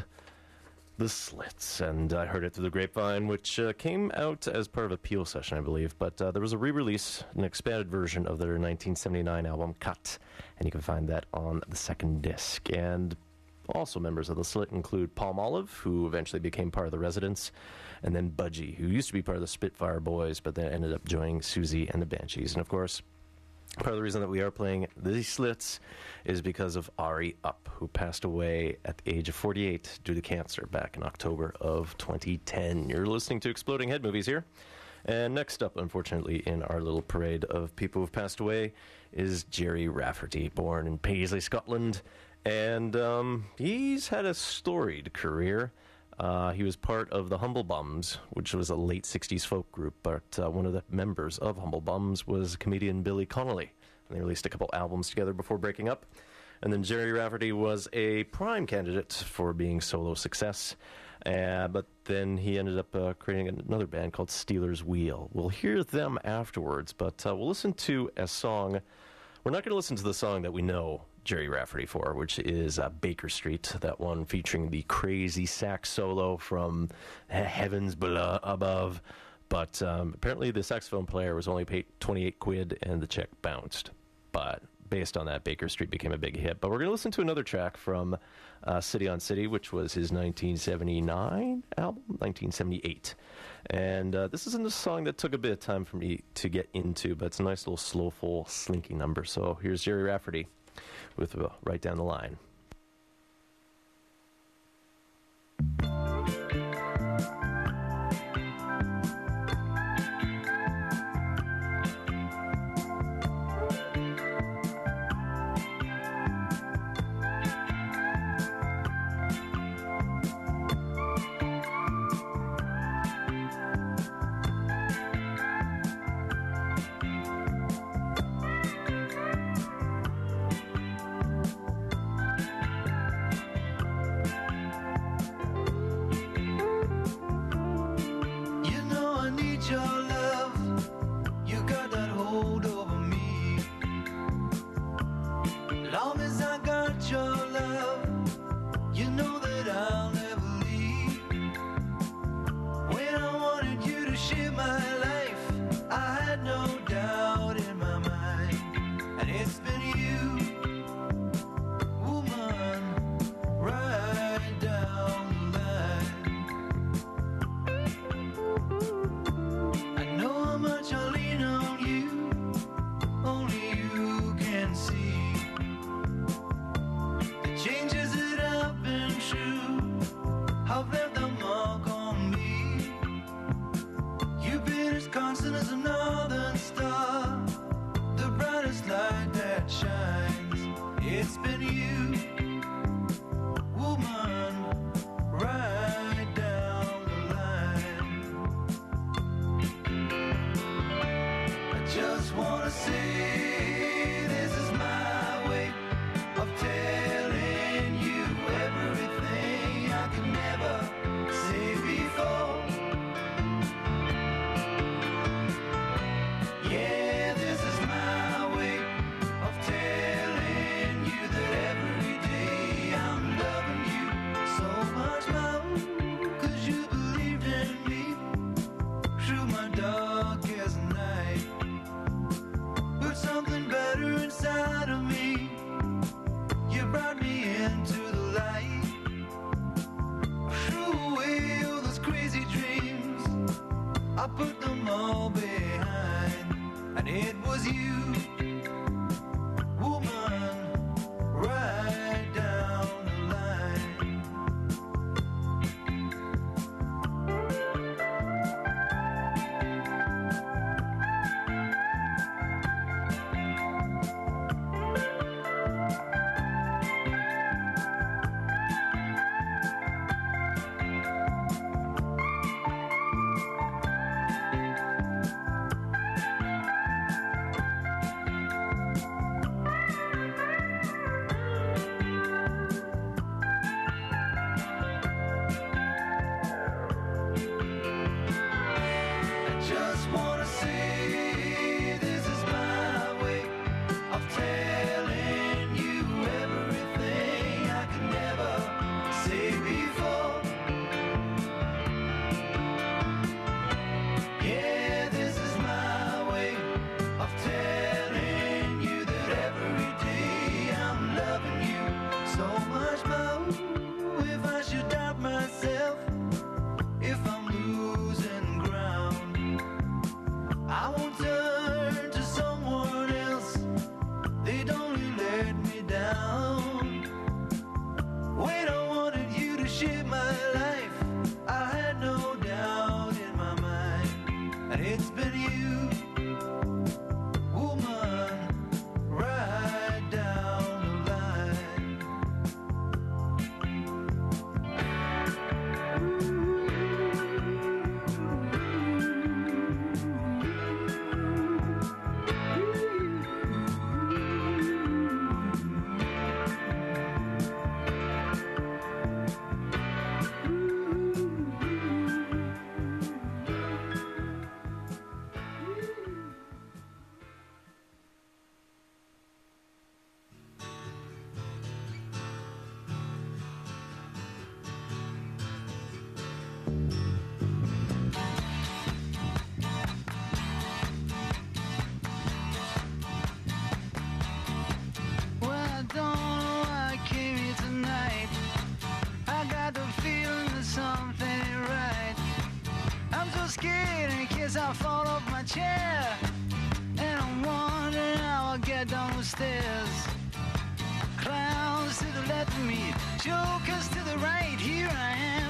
The Slits, and I heard it through the grapevine, which uh, came out as part of a Peel session, I believe. But uh, there was a re-release, an expanded version of their nineteen seventy-nine album, Cut, and you can find that on the second disc. And also members of The Slit include Palmolive, who eventually became part of the Residents, and then Budgie, who used to be part of the Spitfire Boys, but then ended up joining Susie and the Banshees. And of course, part of the reason that we are playing The Slits is because of Ari Up, who passed away at the age of forty-eight due to cancer back in October of twenty ten. You're listening to Exploding Head Movies here. And next up, unfortunately, in our little parade of people who've passed away is Jerry Rafferty, born in Paisley, Scotland. And um, he's had a storied career. Uh, he was part of the Humble Bums, which was a late sixties folk group, but uh, one of the members of Humble Bums was comedian Billy Connolly. And they released a couple albums together before breaking up. And then Jerry Rafferty was a prime candidate for being solo success, uh, but then he ended up uh, creating another band called Steelers Wheel. We'll hear them afterwards, but uh, we'll listen to a song. We're not going to listen to the song that we know Jerry Rafferty for, which is uh, Baker Street, that one featuring the crazy sax solo from Heavens Below, Above. But um, apparently the saxophone player was only paid twenty-eight quid and the check bounced. But based on that, Baker Street became a big hit. But we're going to listen to another track from uh, City on City, which was his nineteen seventy-nine album, nineteen seventy-eight. And uh, this isn't a song that took a bit of time for me to get into, but it's a nice little slow, full, slinky number. So here's Jerry Rafferty with uh, Right Down the Line.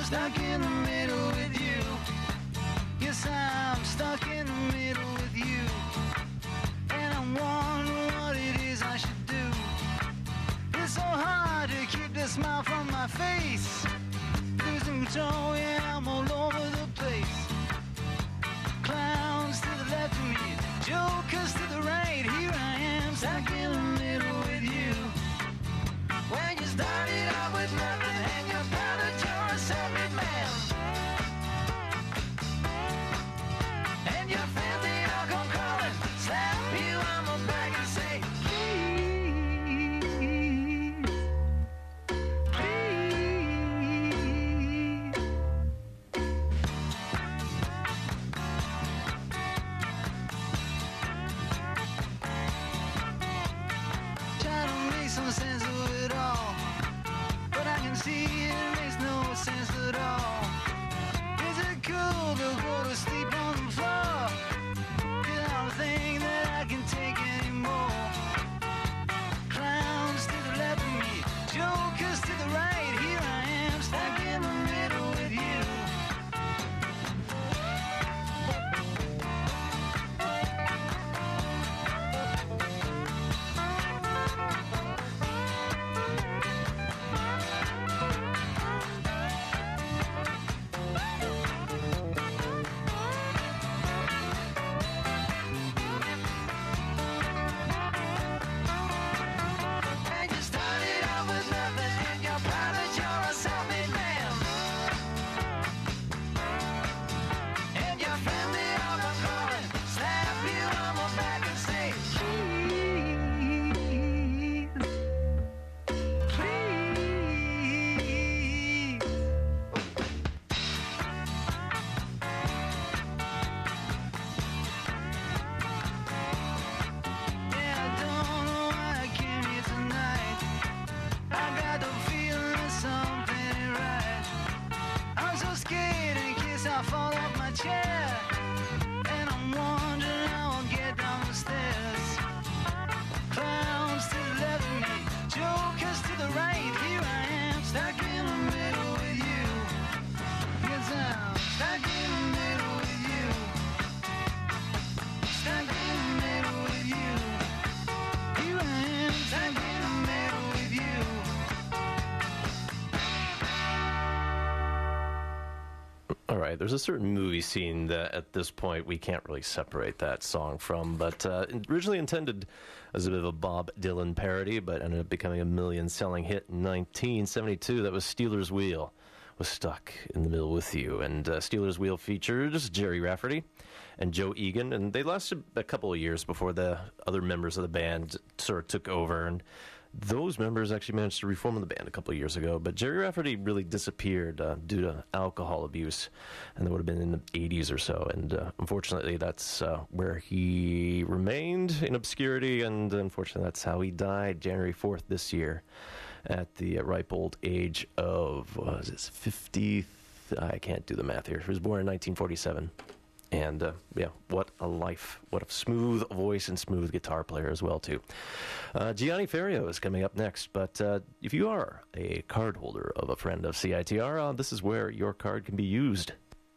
stuck in the middle with you. Yes, I'm stuck in the middle with you. And I'm wondering what it is I should do. It's so hard to keep the smile from my face. Losing control, yeah, I'm all over the place. Clowns to the left of me, jokers to the right. Here I am, stuck in the middle with you. When you started out with nothing and you found that you're a self-made man. And you're filthy, I'll come crawling, slap you on my back and say, some sense of it all, but I can see it makes no sense at all. Is it cool to go to sleep on the floor? Cause I don't think that I can take anymore. Clowns to the left of me, jokers to the right. Here I am, stuck in the middle with you. There's a certain movie scene that at this point we can't really separate that song from, but uh, originally intended as a bit of a Bob Dylan parody, but ended up becoming a million-selling hit in nineteen seventy-two. That was Stealers Wheel, was Stuck in the Middle with You. And uh, Stealers Wheel features Jerry Rafferty and Joe Egan, and they lasted a couple of years before the other members of the band sort of took over, and those members actually managed to reform the band a couple of years ago, but Jerry Rafferty really disappeared uh, due to alcohol abuse, and that would have been in the eighties or so, and uh, unfortunately that's uh, where he remained in obscurity, and unfortunately that's how he died January fourth this year at the uh, ripe old age of, what was it, fifty, I can't do the math here. He was born in nineteen forty-seven. And, uh, yeah, what a life. What a smooth voice and smooth guitar player as well, too. Uh, Gianni Ferrio is coming up next, but uh, if you are a card holder of a friend of C I T R, uh, this is where your card can be used.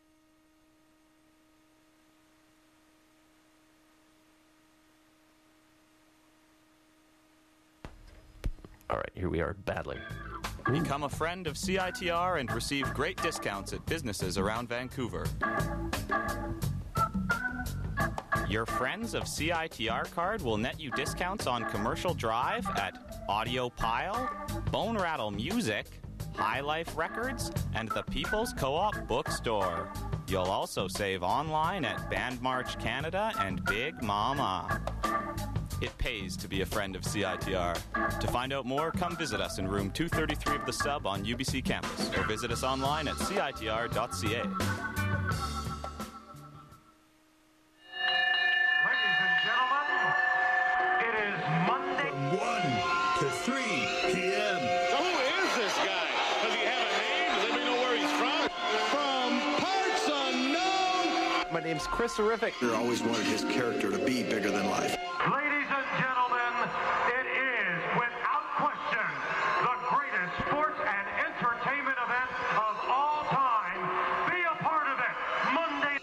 All right, here we are battling. Become a friend of C I T R and receive great discounts at businesses around Vancouver. Your Friends of C I T R card will net you discounts on Commercial Drive at Audio Pile, Bone Rattle Music, High Life Records, and the People's Co-op Bookstore. You'll also save online at Band March Canada and Big Mama. It pays to be a friend of C I T R. To find out more, come visit us in room two thirty-three of the Sub on U B C campus, or visit us online at C I T R dot C A. My name's Chris Horrific. I always wanted his character to be bigger than life. Ladies and gentlemen, it is, without question, the greatest sports and entertainment event of all time.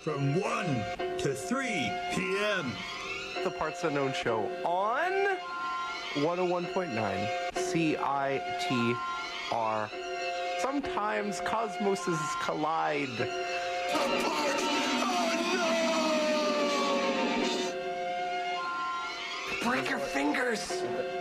from one to three p.m. The Parts Unknown Show on one oh one point nine C I T R. Sometimes cosmoses collide. Break your fingers!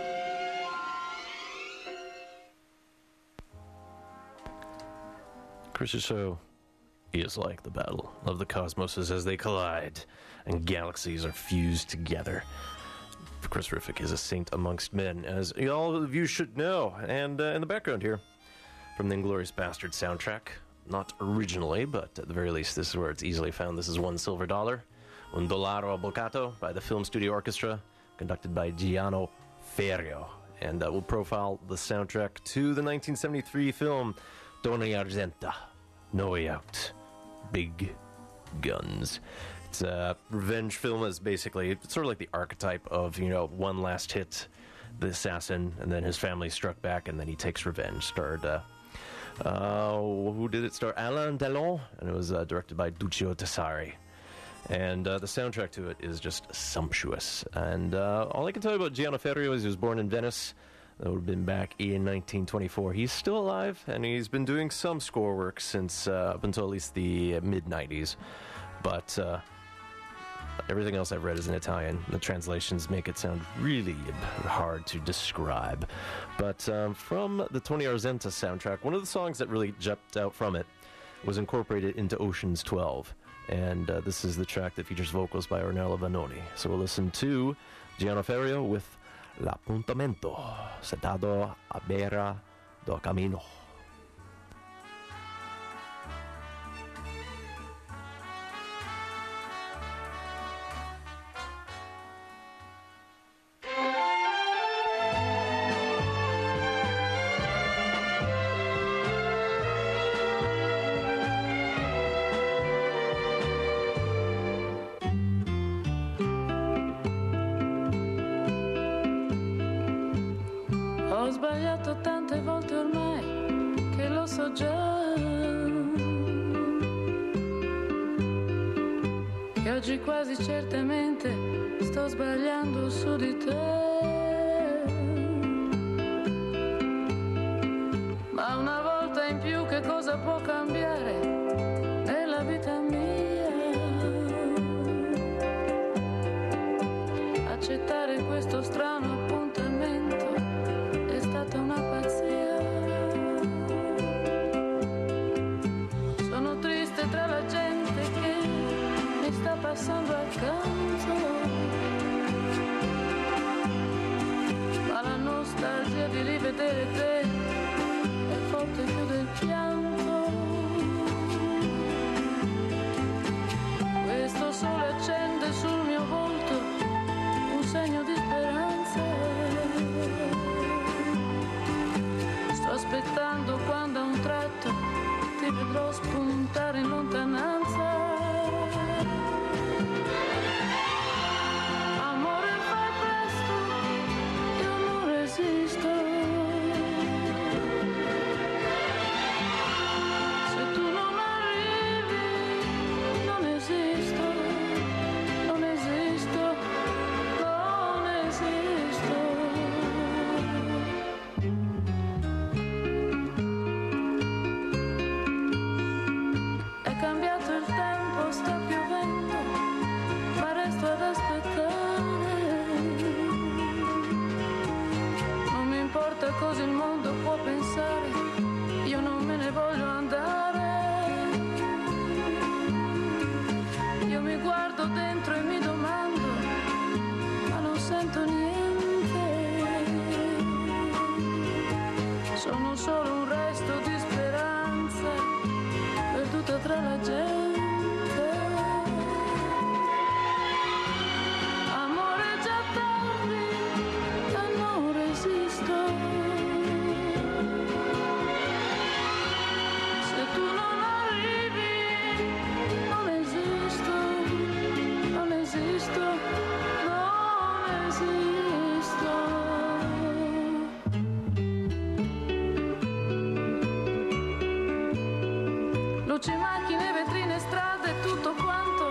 Chris's show is like the battle of the cosmoses as they collide and galaxies are fused together. Chris Riffick is a saint amongst men, as all of you should know. And uh, in the background here, from the Inglourious Bastard soundtrack, not originally, but at the very least, this is where it's easily found. This is One Silver Dollar, Un Dollaro Avvocato, by the Film Studio Orchestra, conducted by Giano Ferrio. And uh, we'll profile the soundtrack to the nineteen seventy-three film Tony Argenta, No Way Out, Big Guns. It's a revenge film. Is basically, it's sort of like the archetype of, you know, one last hit, the assassin, and then his family struck back, and then he takes revenge. Starred, uh, uh, who did it star? Alain Delon, and it was uh, directed by Duccio Tessari. And uh, the soundtrack to it is just sumptuous. And uh, all I can tell you about Giano Ferrio is he was born in Venice. That would have been back in nineteen twenty-four. He's still alive, and he's been doing some score work since uh, up until at least the mid nineties. But uh, everything else I've read is in Italian. The translations make it sound really hard to describe. But um, from the Tony Argenta soundtrack, one of the songs that really jumped out from it was incorporated into Ocean's twelve. And uh, this is the track that features vocals by Ornella Vanoni. So we'll listen to Giano Ferrio with L'appuntamento, sentado a beira do cammino. Ho sbagliato tante volte ormai che lo so già, che oggi quasi certamente sto sbagliando su di te. Ma una volta in più che cosa può cambiare nella vita mia? Accettare questo strano appuntamento è stata una pazzia. Sono triste tra la gente che mi sta passando accanto, ma la nostalgia di rivedere te è forte più del pianto. Questo sole accende sul mio volto un segno di speranza. Sto aspettando quando a un tratto ti vedrò spuntare in lontananza. Amore, fai presto, io non resisto. Se tu non arrivi, non esisto, non esisto, non esisto. È cambiato il tempo, sta piovendo, ma resto ad aspettare. Non mi importa cosa il mondo può pensare, io non me ne voglio andare. Io mi guardo dentro e mi domando, ma non sento niente. Sono solo un resto di speranza perduta tra la gente. Amore, già tardi, e non resisto. Se tu non arrivi, non esisto, non esisto, non esisto. Luci, macchine, vetrine, strade, tutto quanto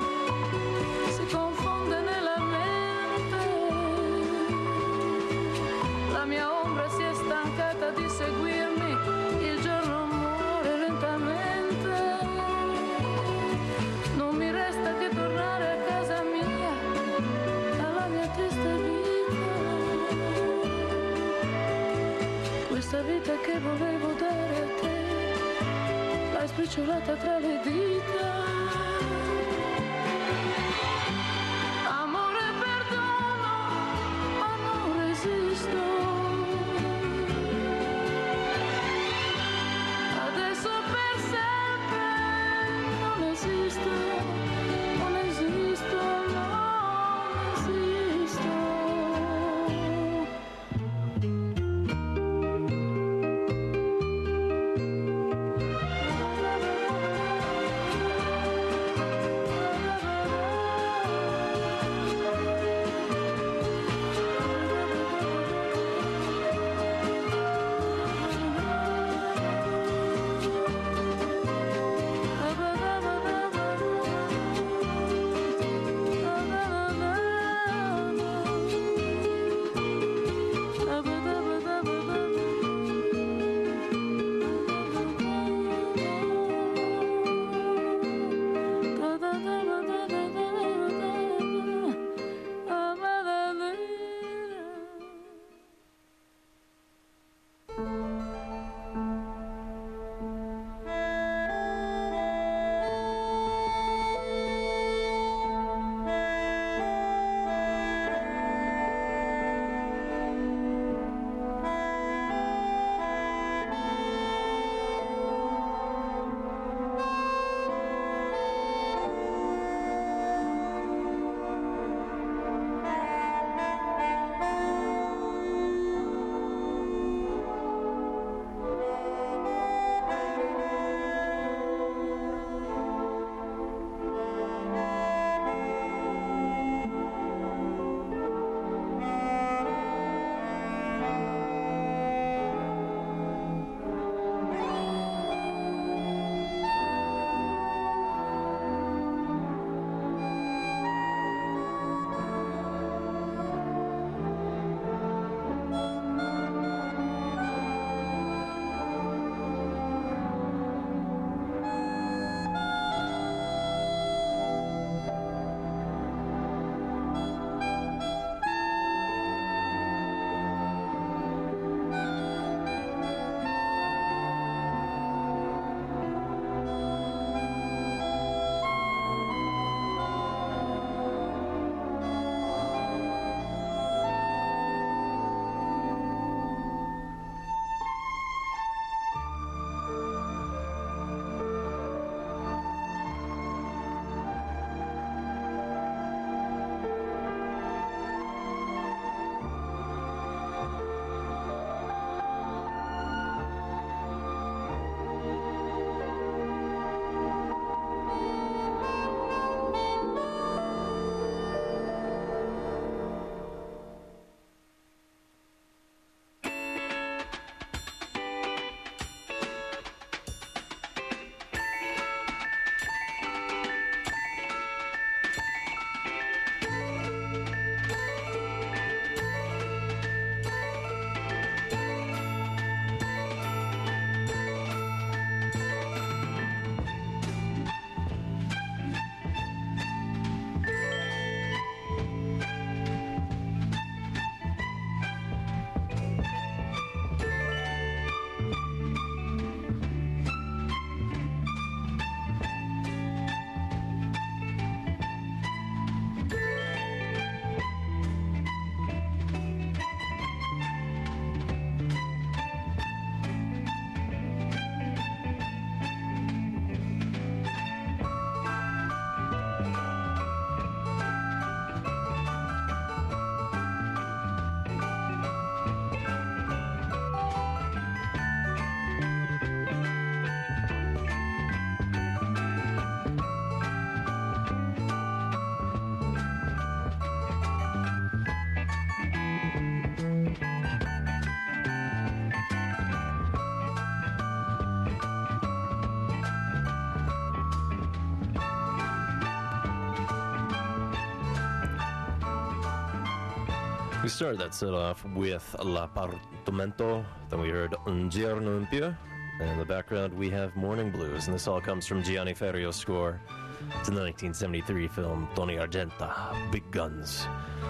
sbriciolata tra le dita. Amore, perdono, ma non resisto. Adesso per sempre non esisto, non esisto, non esisto. We started that set off with L'Appartamento, then we heard Un Giorno in Più, and in the background we have Morning Blues, and this all comes from Gianni Ferrio's score to the nineteen seventy-three film Tony Argenta, Big Guns.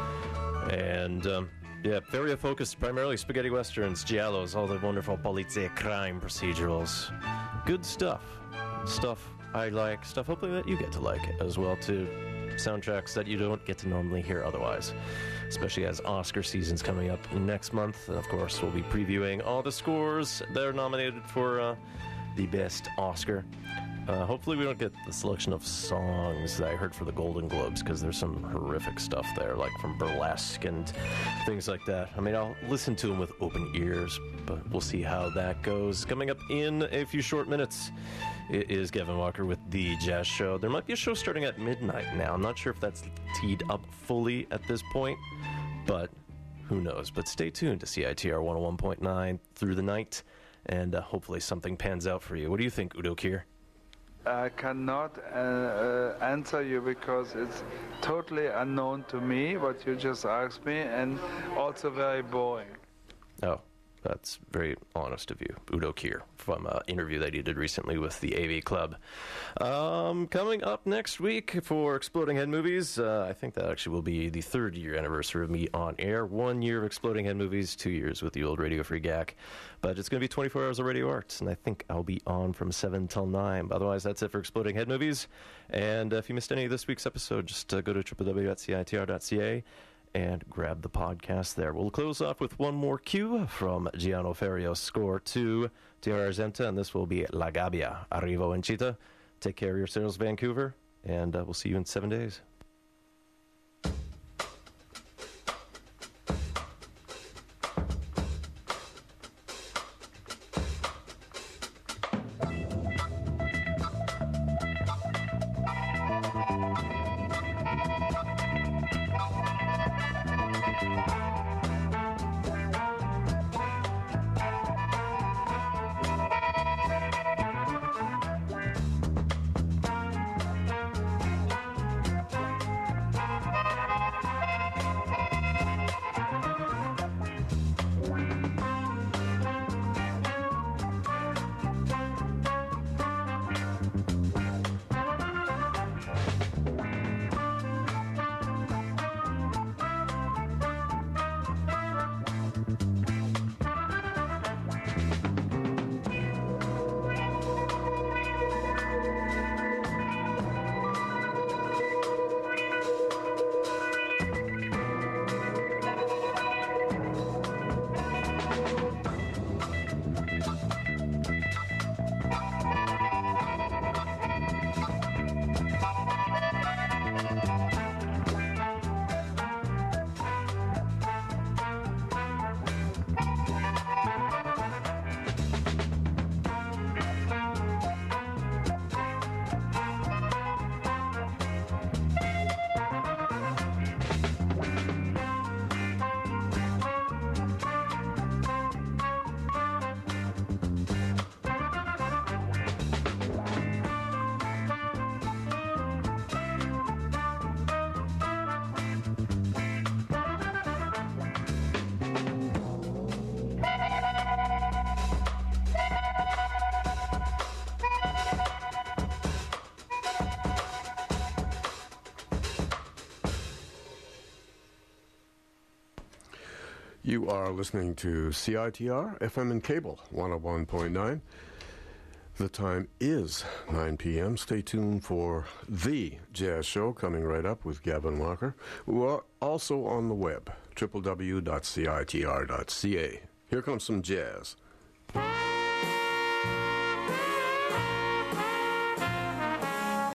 And, um, yeah, Ferio focused primarily spaghetti westerns, giallos, all the wonderful police crime procedurals. Good stuff. stuff I like, stuff hopefully that you get to like as well too. Soundtracks that you don't get to normally hear otherwise, especially as Oscar season's coming up next month. And of course, we'll be previewing all the scores that are nominated for uh, the best Oscar. Uh, hopefully we don't get the selection of songs that I heard for the Golden Globes, because there's some horrific stuff there, like from Burlesque and things like that. I mean, I'll listen to them with open ears, but we'll see how that goes. Coming up in a few short minutes, it is Gavin Walker with The Jazz Show. There might be a show starting at midnight now. I'm not sure if that's teed up fully at this point, but who knows. But stay tuned to C I T R one oh one point nine through the night, and uh, hopefully something pans out for you. What do you think, Udo Kier? I cannot uh, uh, answer you because it's totally unknown to me what you just asked me, and also very boring. Oh, that's very honest of you. Udo Kier from an interview that he did recently with the A V Club. Um, coming up next week for Exploding Head Movies, uh, I think that actually will be the third year anniversary of me on air. One year of Exploding Head Movies, two years with the old Radio Free G A C. But it's going to be twenty-four hours of radio arts, and I think I'll be on from seven till nine. But otherwise, that's it for Exploding Head Movies. And uh, if you missed any of this week's episode, just uh, go to w w w dot c i t r dot c a and grab the podcast there. We'll close off with one more cue from Gianno Ferrio's score to T R Argenta, and this will be La Gabbia, Arrivo and Chita. Take care of yourselves, Vancouver, and uh, we'll see you in seven days. You are listening to C I T R, F M and Cable, one oh one point nine. The time is nine p.m. Stay tuned for The Jazz Show coming right up with Gavin Walker. We are also on the web, w w w dot c i t r dot c a. Here comes some jazz.